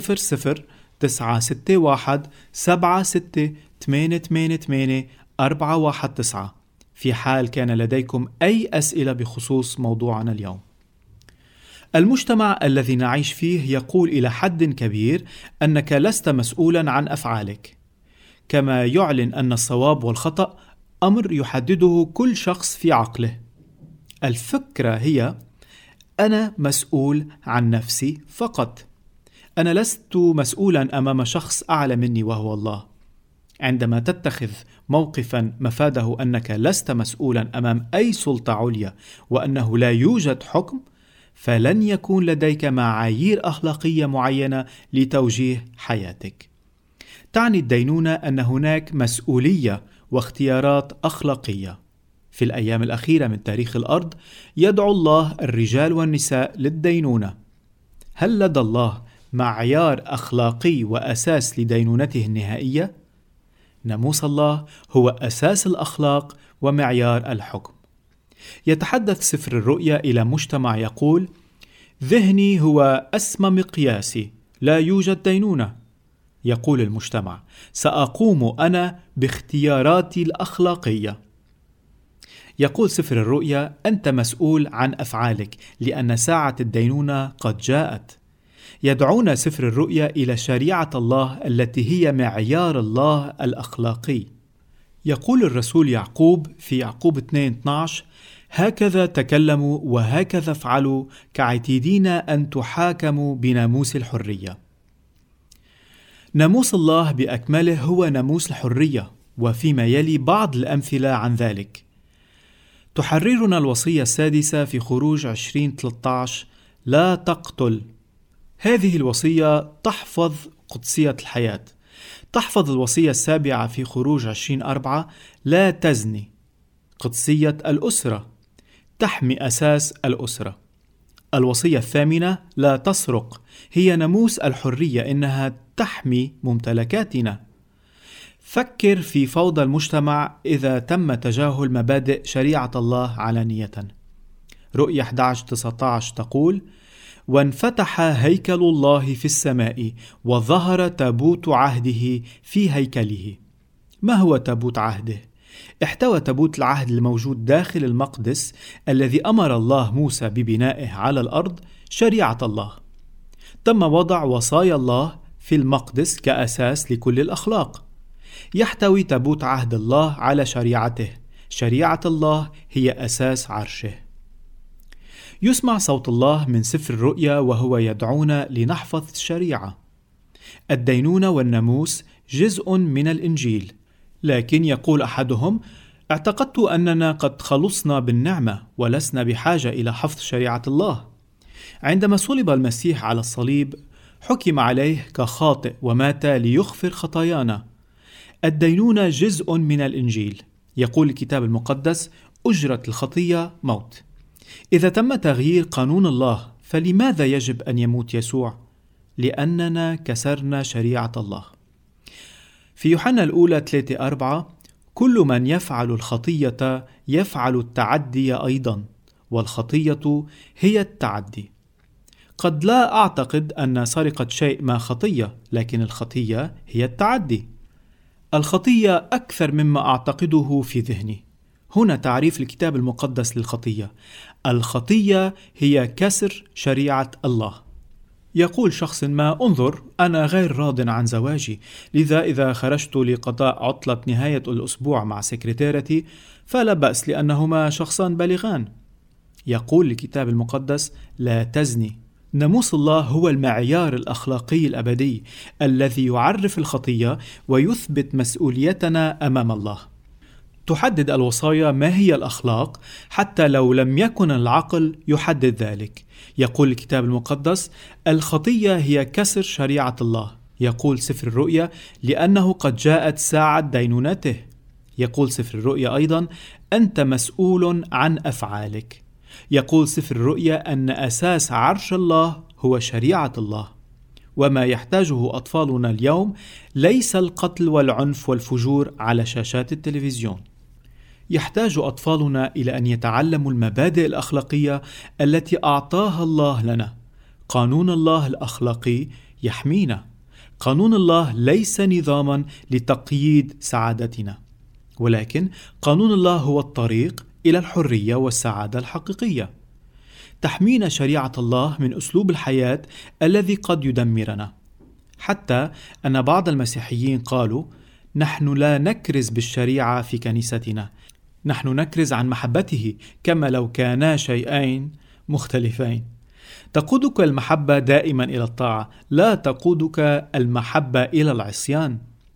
00-961-76-888-419 في حال كان لديكم أي أسئلة بخصوص موضوعنا اليوم. المجتمع الذي نعيش فيه يقول إلى حد كبير أنك لست مسؤولا عن أفعالك، كما يعلن أن الصواب والخطأ أمر يحدده كل شخص في عقله. الفكرة هي: أنا مسؤول عن نفسي فقط. أنا لست مسؤولا أمام شخص أعلى مني وهو الله. عندما تتخذ موقفا مفاده أنك لست مسؤولا أمام أي سلطة عليا وأنه لا يوجد حكم، فلن يكون لديك معايير أخلاقية معينة لتوجيه حياتك. تعني الدينونة أن هناك مسؤولية واختيارات أخلاقية. في الأيام الأخيرة من تاريخ الأرض يدعو الله الرجال والنساء للدينونة. هل لدى الله معيار أخلاقي وأساس لدينونته النهائية؟ ناموس الله هو أساس الأخلاق ومعيار الحكم. يتحدث سفر الرؤيا إلى مجتمع يقول: ذهني هو أسمى مقياسي، لا يوجد دينونة. يقول المجتمع: سأقوم أنا باختياراتي الأخلاقية. يقول سفر الرؤيا: أنت مسؤول عن أفعالك لأن ساعة الدينونة قد جاءت. يدعونا سفر الرؤيا إلى شريعة الله التي هي معيار الله الأخلاقي. يقول الرسول يعقوب في يعقوب 2:12: هكذا تكلموا وهكذا افعلوا كعتيدين أن تحاكموا بناموس الحرية. ناموس الله بأكمله هو ناموس الحرية، وفيما يلي بعض الأمثلة عن ذلك. تحررنا الوصية السادسة في خروج 20:13: لا تقتل. هذه الوصية تحفظ قدسية الحياة. تحفظ الوصية السابعة في خروج 20:4: لا تزني. قدسية الأسرة تحمي أساس الأسرة. الوصية الثامنة: لا تسرق، هي ناموس الحرية، إنها تحمي ممتلكاتنا. فكر في فوضى المجتمع إذا تم تجاهل مبادئ شريعة الله علانية. رؤيا 11:19 تقول: وانفتح هيكل الله في السماء وظهر تابوت عهده في هيكله. ما هو تابوت عهده؟ احتوى تابوت العهد الموجود داخل المقدس الذي أمر الله موسى ببنائه على الأرض شريعة الله. تم وضع وصايا الله في المقدس كأساس لكل الأخلاق. يحتوي تابوت عهد الله على شريعته. شريعة الله هي أساس عرشه. يسمع صوت الله من سفر الرؤيا وهو يدعونا لنحفظ الشريعة. الدينونة والناموس جزء من الإنجيل، لكن يقول أحدهم: اعتقدت أننا قد خلصنا بالنعمة ولسنا بحاجة إلى حفظ شريعة الله. عندما صلب المسيح على الصليب حكم عليه كخاطئ ومات ليغفر خطايانا. الدينونة جزء من الإنجيل. يقول الكتاب المقدس: أجرة الخطية موت. إذا تم تغيير قانون الله فلماذا يجب أن يموت يسوع؟ لأننا كسرنا شريعة الله. في يوحنا الأولى 3:4: كل من يفعل الخطية يفعل التعدي أيضا، والخطية هي التعدي. قد لا أعتقد أن سرقة شيء ما خطية، لكن الخطية هي التعدي. الخطية أكثر مما أعتقده في ذهني. هنا تعريف الكتاب المقدس للخطية: الخطية هي كسر شريعة الله. يقول شخص ما: انظر، أنا غير راض عن زواجي، لذا إذا خرجت لقضاء عطلة نهاية الأسبوع مع سكرتيرتي فلا بأس لأنهما شخصان بالغان. يقول الكتاب المقدس: لا تزني. ناموس الله هو المعيار الأخلاقي الأبدي الذي يعرف الخطية ويثبت مسؤوليتنا أمام الله. تحدد الوصايا ما هي الأخلاق حتى لو لم يكن العقل يحدد ذلك. يقول الكتاب المقدس: الخطية هي كسر شريعة الله. يقول سفر الرؤيا: لأنه قد جاءت ساعة دينونته. يقول سفر الرؤيا أيضا: أنت مسؤول عن أفعالك. يقول سفر الرؤيا أن أساس عرش الله هو شريعة الله. وما يحتاجه أطفالنا اليوم ليس القتل والعنف والفجور على شاشات التلفزيون. يحتاج أطفالنا إلى أن يتعلموا المبادئ الأخلاقية التي أعطاها الله لنا. قانون الله الأخلاقي يحمينا. قانون الله ليس نظاما لتقييد سعادتنا، ولكن قانون الله هو الطريق إلى الحرية والسعادة الحقيقية. تحمينا شريعة الله من أسلوب الحياة الذي قد يدمرنا. حتى أن بعض المسيحيين قالوا: نحن لا نكرز بالشريعة في كنيستنا، نحن نكرز عن محبته كما لو كانا شيئين مختلفين. تقودك المحبة دائما إلى الطاعة، لا تقودك المحبة إلى العصيان،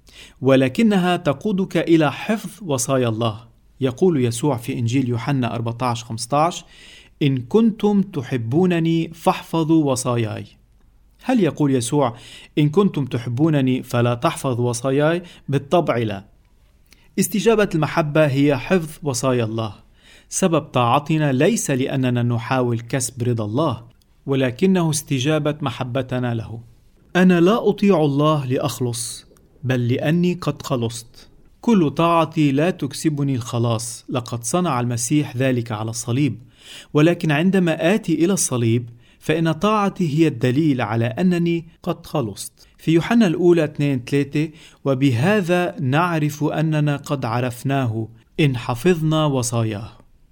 ولكنها تقودك إلى حفظ وصايا الله. يقول يسوع في إنجيل يوحنا 14:15: إن كنتم تحبونني فاحفظوا وصاياي. هل يقول يسوع: إن كنتم تحبونني فلا تحفظ وصاياي؟ بالطبع لا. استجابة المحبة هي حفظ وصايا الله. سبب طاعتنا ليس لأننا نحاول كسب رضا الله، ولكنه استجابة محبتنا له. أنا لا أطيع الله لأخلص، بل لأني قد خلصت. كل طاعتي لا تكسبني الخلاص، لقد صنع المسيح ذلك على الصليب. ولكن عندما آتي إلى الصليب فإن طاعتي هي الدليل على أنني قد خلصت. في يوحنا الأولى 2:3: وبهذا نعرف أننا قد عرفناه إن حفظنا وصاياه.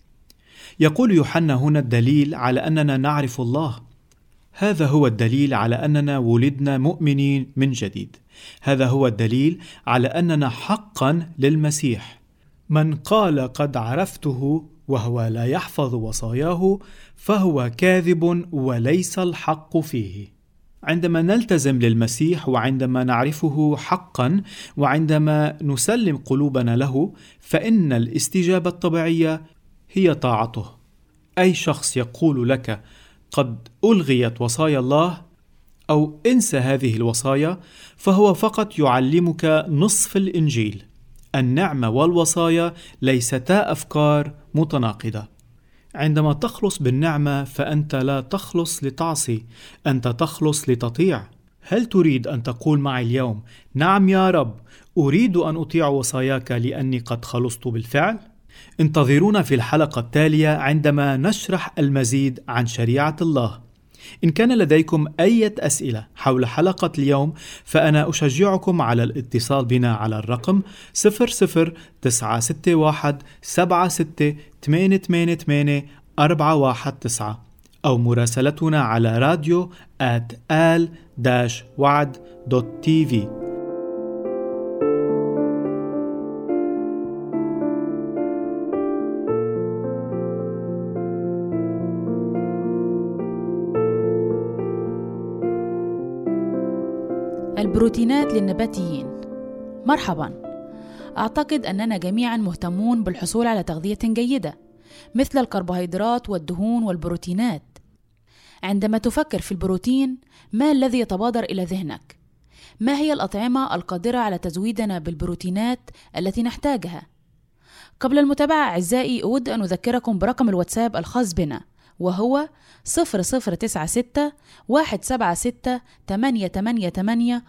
يقول يوحنا هنا الدليل على أننا نعرف الله. هذا هو الدليل على أننا ولدنا مؤمنين من جديد. هذا هو الدليل على أننا حقا للمسيح. من قال قد عرفته وهو لا يحفظ وصاياه فهو كاذب وليس الحق فيه. عندما نلتزم للمسيح وعندما نعرفه حقا وعندما نسلم قلوبنا له، فإن الاستجابة الطبيعية هي طاعته. أي شخص يقول لك قد ألغيت وصايا الله أو انسى هذه الوصايا، فهو فقط يعلمك نصف الإنجيل. النعمة والوصايا ليستا أفكار متناقضة. عندما تخلص بالنعمة فأنت لا تخلص لتعصي، أنت تخلص لتطيع. هل تريد أن تقول معي اليوم: نعم يا رب، أريد أن أطيع وصاياك لأني قد خلصت بالفعل؟ انتظرونا في الحلقة التالية عندما نشرح المزيد عن شريعة الله. إن كان لديكم أي أسئلة حول حلقة اليوم فأنا أشجعكم على الاتصال بنا على الرقم 00961 76 419 أو مراسلتنا على radio@al-wad.tv. البروتينات للنباتيين. مرحبا. أعتقد أننا جميعا مهتمون بالحصول على تغذية جيدة مثل الكربوهيدرات والدهون والبروتينات. عندما تفكر في البروتين، ما الذي يتبادر إلى ذهنك؟ ما هي الأطعمة القادرة على تزويدنا بالبروتينات التي نحتاجها؟ قبل المتابعة أعزائي، أود أن أذكركم برقم الواتساب الخاص بنا، وهو 0096 176 888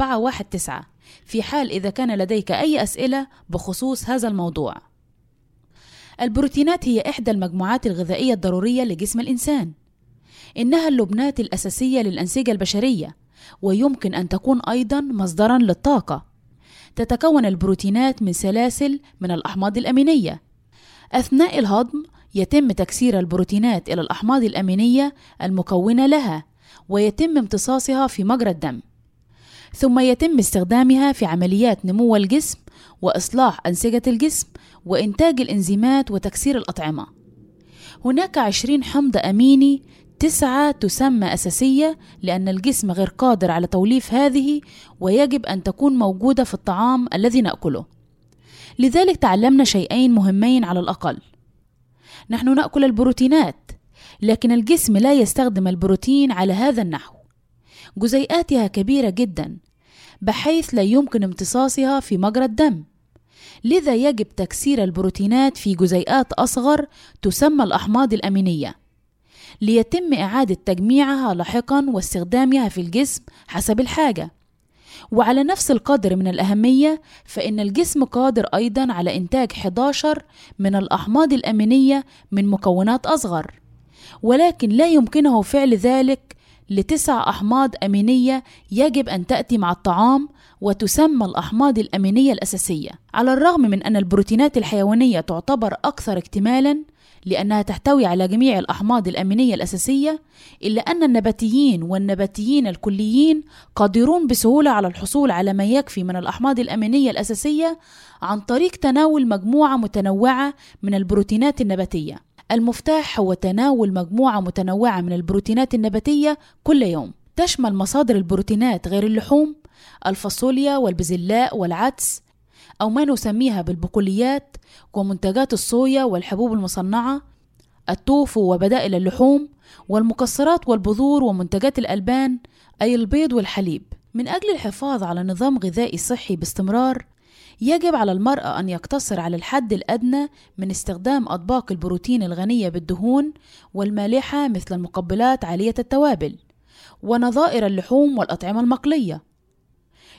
419 في حال إذا كان لديك أي أسئلة بخصوص هذا الموضوع. البروتينات هي إحدى المجموعات الغذائية الضرورية لجسم الإنسان. إنها اللبنات الأساسية للأنسجة البشرية، ويمكن أن تكون أيضا مصدرا للطاقة. تتكون البروتينات من سلاسل من الأحماض الأمينية. أثناء الهضم يتم تكسير البروتينات إلى الأحماض الأمينية المكونة لها، ويتم امتصاصها في مجرى الدم، ثم يتم استخدامها في عمليات نمو الجسم وإصلاح أنسجة الجسم وإنتاج الإنزيمات وتكسير الأطعمة. هناك 20 حمض أميني، 9 تسمى أساسية لأن الجسم غير قادر على توليف هذه، ويجب أن تكون موجودة في الطعام الذي نأكله. لذلك تعلمنا شيئين مهمين على الأقل. نحن نأكل البروتينات، لكن الجسم لا يستخدم البروتين على هذا النحو. جزيئاتها كبيرة جدا بحيث لا يمكن امتصاصها في مجرى الدم، لذا يجب تكسير البروتينات في جزيئات أصغر تسمى الأحماض الأمينية ليتم إعادة تجميعها لاحقا واستخدامها في الجسم حسب الحاجة. وعلى نفس القدر من الأهمية، فإن الجسم قادر أيضا على إنتاج 11 من الأحماض الأمينية من مكونات أصغر، ولكن لا يمكنه فعل ذلك ل9 أحماض أمينية يجب أن تأتي مع الطعام وتسمى الأحماض الأمينية الأساسية. على الرغم من أن البروتينات الحيوانية تعتبر أكثر اكتمالا لأنها تحتوي على جميع الأحماض الأمينية الأساسية، إلا أن النباتيين والنباتيين الكليين قادرون بسهولة على الحصول على ما يكفي من الأحماض الأمينية الأساسية عن طريق تناول مجموعة متنوعة من البروتينات النباتية. المفتاح هو تناول مجموعة متنوعة من البروتينات النباتية كل يوم، تشمل مصادر البروتينات غير اللحوم، الفاصوليا والبزلاء والعدس أو ما نسميها بالبقوليات، ومنتجات الصويا والحبوب المصنعة، التوفو وبدائل اللحوم، والمكسرات والبذور ومنتجات الألبان أي البيض والحليب. من أجل الحفاظ على نظام غذائي صحي باستمرار، يجب على المرأة أن يقتصر على الحد الأدنى من استخدام أطباق البروتين الغنية بالدهون والمالحة مثل المقبلات عالية التوابل ونظائر اللحوم والأطعمة المقلية.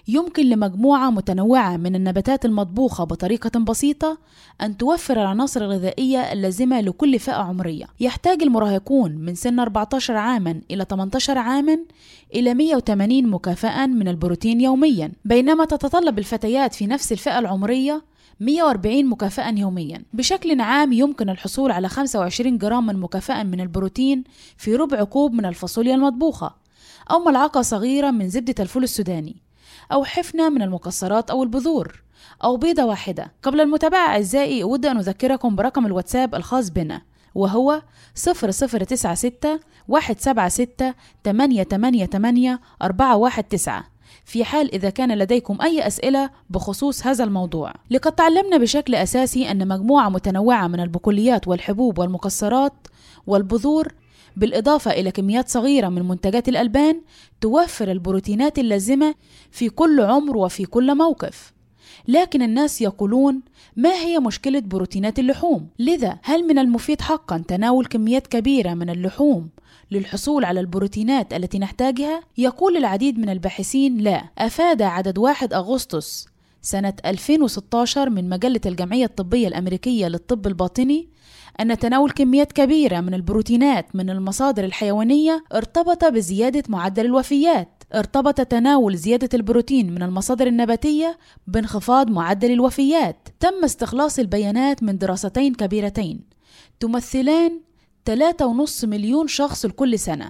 يمكن لمجموعة متنوعة من النباتات المطبوخة بطريقة بسيطة أن توفر العناصر الغذائية اللازمة لكل فئة عمرية. يحتاج المراهقون من سن 14 عاما إلى 18 عاما إلى 180 مكافأ من البروتين يوميا، بينما تتطلب الفتيات في نفس الفئة العمرية 140 مكافأ يوميا. بشكل عام يمكن الحصول على 25 جرام من مكافأ من البروتين في ربع كوب من الفاصوليا المطبوخة، أو ملعقة صغيرة من زبدة الفول السوداني، أو حفنة من المكسرات أو البذور، أو بيضة واحدة. قبل المتابعة أعزائي أود أن أذكركم برقم الواتساب الخاص بنا، وهو 0096 176 888 419، في حال إذا كان لديكم أي أسئلة بخصوص هذا الموضوع. لقد تعلمنا بشكل أساسي أن مجموعة متنوعة من البقوليات والحبوب والمكسرات والبذور، بالإضافة إلى كميات صغيرة من منتجات الألبان، توفر البروتينات اللازمة في كل عمر وفي كل موقف. لكن الناس يقولون: ما هي مشكلة بروتينات اللحوم؟ لذا هل من المفيد حقا تناول كميات كبيرة من اللحوم للحصول على البروتينات التي نحتاجها؟ يقول العديد من الباحثين لا. أفاد عدد 1 أغسطس سنة 2016 من مجلة الجمعية الطبية الأمريكية للطب الباطني أن تناول كميات كبيرة من البروتينات من المصادر الحيوانية ارتبط بزيادة معدل الوفيات. ارتبط تناول زيادة البروتين من المصادر النباتية بانخفاض معدل الوفيات. تم استخلاص البيانات من دراستين كبيرتين تمثلان 3.5 مليون شخص لكل سنة.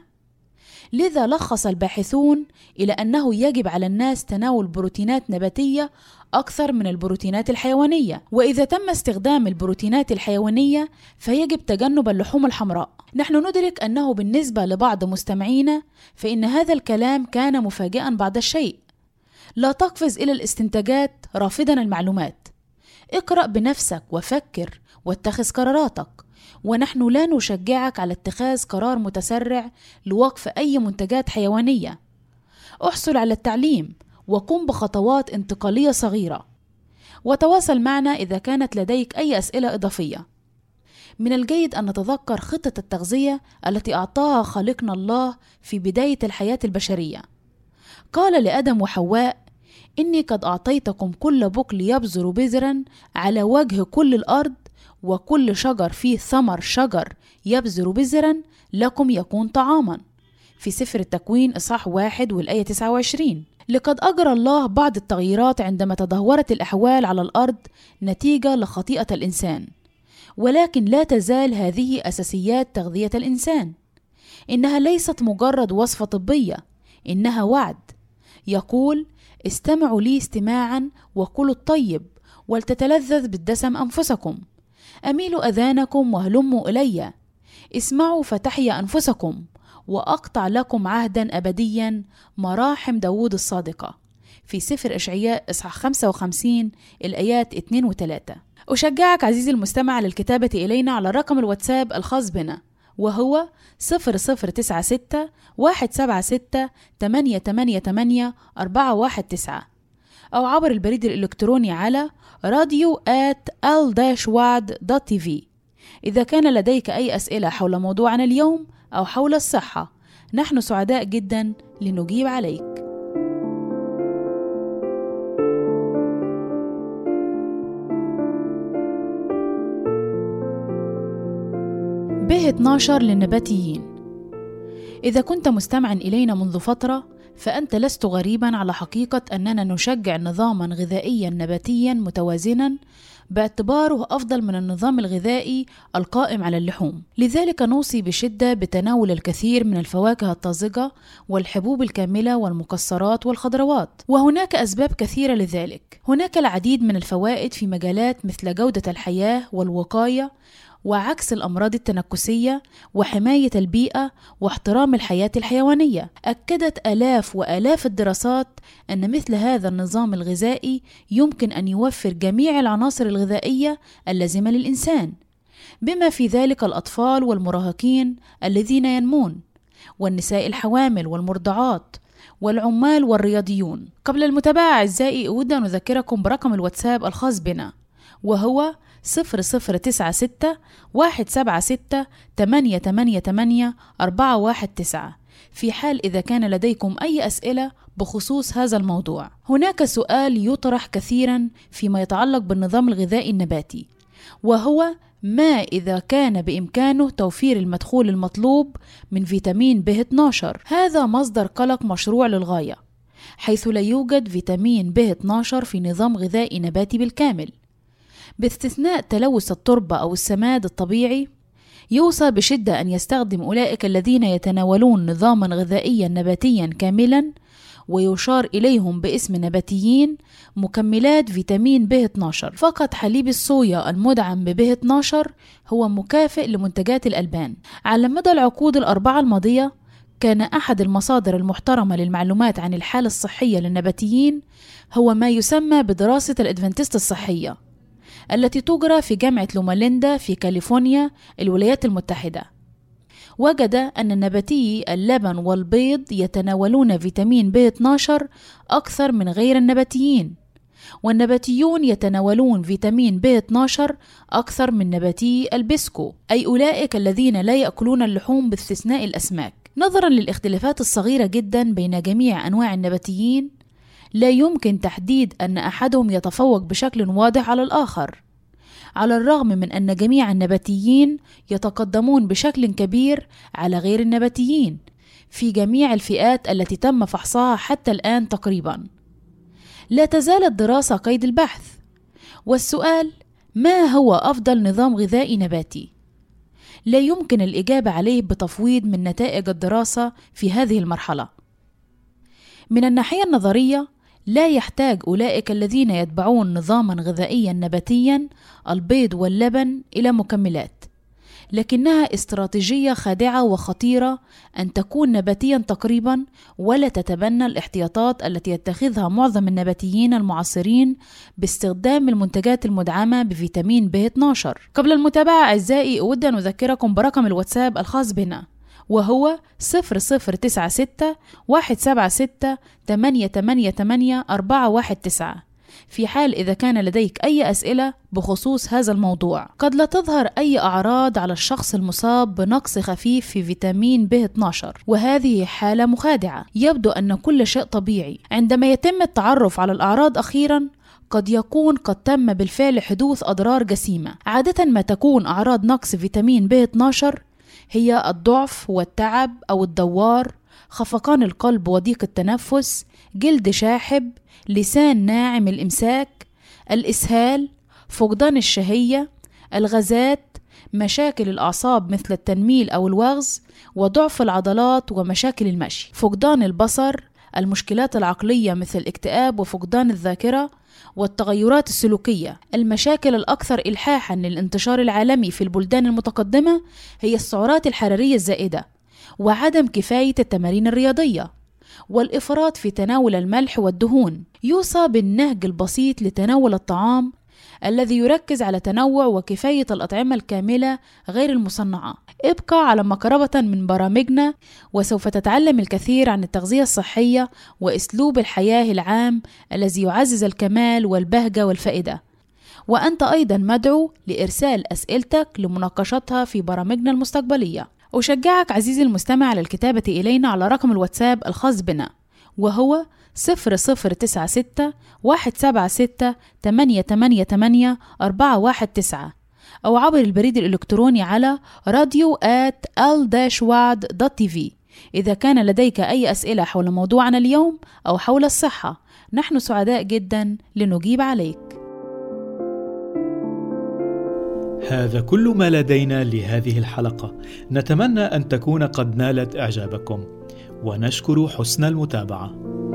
لذا لخص الباحثون إلى أنه يجب على الناس تناول بروتينات نباتية أكثر من البروتينات الحيوانية، وإذا تم استخدام البروتينات الحيوانية فيجب تجنب اللحوم الحمراء. نحن ندرك أنه بالنسبة لبعض مستمعينا فإن هذا الكلام كان مفاجئا بعض الشيء. لا تقفز إلى الاستنتاجات رافضا المعلومات. اقرأ بنفسك وفكر واتخذ قراراتك، ونحن لا نشجعك على اتخاذ قرار متسرع لوقف أي منتجات حيوانية. احصل على التعليم وقم بخطوات انتقالية صغيرة، وتواصل معنا إذا كانت لديك أي أسئلة إضافية. من الجيد أن نتذكر خطة التغذية التي أعطاها خالقنا الله في بداية الحياة البشرية. قال لآدم وحواء: إني قد أعطيتكم كل بقل يبذر بذرا على وجه كل الأرض، وكل شجر فيه ثمر شجر يبذر بذرا لكم يكون طعاما، في سفر التكوين إصحاح 1 والآية 29. لقد أجرى الله بعض التغييرات عندما تدهورت الأحوال على الأرض نتيجة لخطيئة الإنسان، ولكن لا تزال هذه أساسيات تغذية الإنسان. إنها ليست مجرد وصفة طبية، إنها وعد. يقول: استمعوا لي استماعا وكلوا الطيب ولتتلذذ بالدسم أنفسكم. أميلوا أذانكم وهلموا إلي، اسمعوا فتحيا أنفسكم، وأقطع لكم عهدا أبديا، مراحم داود الصادقة، في سفر إشعياء إصحاح 55 الآيات 2 و 3. أشجعك عزيزي المستمع للكتابة إلينا على رقم الواتساب الخاص بنا، وهو 0096 176 888 419، أو عبر البريد الإلكتروني على radio@al-wad.tv. إذا كان لديك أي أسئلة حول موضوعنا اليوم أو حول الصحة، نحن سعداء جدا لنجيب عليك. ب12 للنباتيين. إذا كنت مستمعا إلينا منذ فترة فأنت لست غريبا على حقيقة أننا نشجع نظاما غذائيا نباتيا متوازنا باعتباره أفضل من النظام الغذائي القائم على اللحوم. لذلك نوصي بشدة بتناول الكثير من الفواكه الطازجة والحبوب الكاملة والمكسرات والخضروات، وهناك أسباب كثيرة لذلك. هناك العديد من الفوائد في مجالات مثل جودة الحياة والوقاية وعكس الأمراض التنكسية وحماية البيئة واحترام الحياة الحيوانية. أكدت آلاف وآلاف الدراسات أن مثل هذا النظام الغذائي يمكن أن يوفر جميع العناصر الغذائية اللازمة للإنسان، بما في ذلك الأطفال والمراهقين الذين ينمون، والنساء الحوامل والمرضعات، والعمال والرياضيون. قبل المتابعة أعزائي أود أن أذكركم برقم الواتساب الخاص بنا، وهو 0096 176 888 419، في حال إذا كان لديكم أي أسئلة بخصوص هذا الموضوع. هناك سؤال يطرح كثيرا فيما يتعلق بالنظام الغذائي النباتي، وهو ما إذا كان بإمكانه توفير المدخول المطلوب من فيتامين B12. هذا مصدر قلق مشروع للغاية، حيث لا يوجد فيتامين B12 في نظام غذائي نباتي بالكامل، باستثناء تلوث التربة أو السماد الطبيعي. يوصى بشدة أن يستخدم أولئك الذين يتناولون نظاما غذائيا نباتيا كاملا، ويشار إليهم باسم نباتيين، مكملات فيتامين B12. فقط حليب الصويا المدعم B12 هو مكافئ لمنتجات الألبان. على مدى العقود الأربعة الماضية كان أحد المصادر المحترمة للمعلومات عن الحالة الصحية للنباتيين هو ما يسمى بدراسة الأدفنتست الصحية، التي تجرى في جامعة لوماليندا في كاليفورنيا الولايات المتحدة. وجد أن نباتي اللبن والبيض يتناولون فيتامين B12 أكثر من غير النباتيين، والنباتيون يتناولون فيتامين B12 أكثر من نباتي البسكو، أي أولئك الذين لا يأكلون اللحوم باستثناء الأسماك. نظرا للاختلافات الصغيرة جدا بين جميع أنواع النباتيين، لا يمكن تحديد أن أحدهم يتفوق بشكل واضح على الآخر، على الرغم من أن جميع النباتيين يتقدمون بشكل كبير على غير النباتيين في جميع الفئات التي تم فحصها حتى الآن تقريبا. لا تزال الدراسة قيد البحث، والسؤال: ما هو أفضل نظام غذائي نباتي؟ لا يمكن الإجابة عليه بتفويض من نتائج الدراسة في هذه المرحلة. من الناحية النظرية، لا يحتاج أولئك الذين يتبعون نظاما غذائيا نباتيا البيض واللبن إلى مكملات، لكنها استراتيجية خادعة وخطيرة أن تكون نباتيا تقريبا ولا تتبنى الاحتياطات التي يتخذها معظم النباتيين المعاصرين باستخدام المنتجات المدعمة بفيتامين B12. قبل المتابعة أعزائي، أود أن أذكركم برقم الواتساب الخاص بنا، وهو 0096-176-888-419 في حال إذا كان لديك أي أسئلة بخصوص هذا الموضوع. قد لا تظهر أي أعراض على الشخص المصاب بنقص خفيف في فيتامين B12، وهذه حالة مخادعة. يبدو أن كل شيء طبيعي. عندما يتم التعرف على الأعراض أخيرا، قد يكون قد تم بالفعل حدوث أضرار جسيمة. عادة ما تكون أعراض نقص فيتامين B12 هي الضعف والتعب أو الدوار، خفقان القلب وضيق التنفس، جلد شاحب، لسان ناعم الإمساك، الإسهال، فقدان الشهية، الغازات، مشاكل الأعصاب مثل التنميل أو الوغز، وضعف العضلات ومشاكل المشي، فقدان البصر، المشكلات العقلية مثل الاكتئاب وفقدان الذاكرة، والتغيرات السلوكية. المشاكل الأكثر إلحاحا للانتشار العالمي في البلدان المتقدمة هي السعرات الحرارية الزائدة، وعدم كفاية التمارين الرياضية، والإفراط في تناول الملح والدهون. يوصى بالنهج البسيط لتناول الطعام الذي يركز على تنوع وكفاية الأطعمة الكاملة غير المصنعة. ابقى على مقربة من برامجنا، وسوف تتعلم الكثير عن التغذية الصحية وأسلوب الحياة العام الذي يعزز الكمال والبهجة والفائدة. وأنت أيضا مدعو لإرسال أسئلتك لمناقشتها في برامجنا المستقبلية. أشجعك عزيزي المستمع على الكتابة إلينا على رقم الواتساب الخاص بنا، وهو 0096-176-888-419، أو عبر البريد الإلكتروني على radio@al-wad.tv. إذا كان لديك أي أسئلة حول موضوعنا اليوم أو حول الصحة، نحن سعداء جدا لنجيب عليك. هذا كل ما لدينا لهذه الحلقة. نتمنى أن تكون قد نالت إعجابكم، ونشكر حسن المتابعة.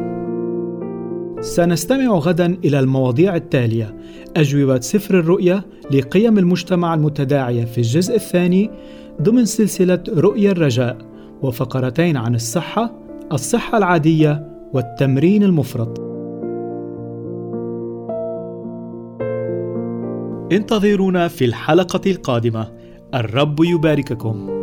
سنستمع غدا إلى المواضيع التالية: أجوبة سفر الرؤيا لقيم المجتمع المتداعية في الجزء الثاني ضمن سلسلة رؤيا الرجاء، وفقرتين عن الصحة العادية والتمرين المفرط. انتظرونا في الحلقة القادمة. الرب يبارككم.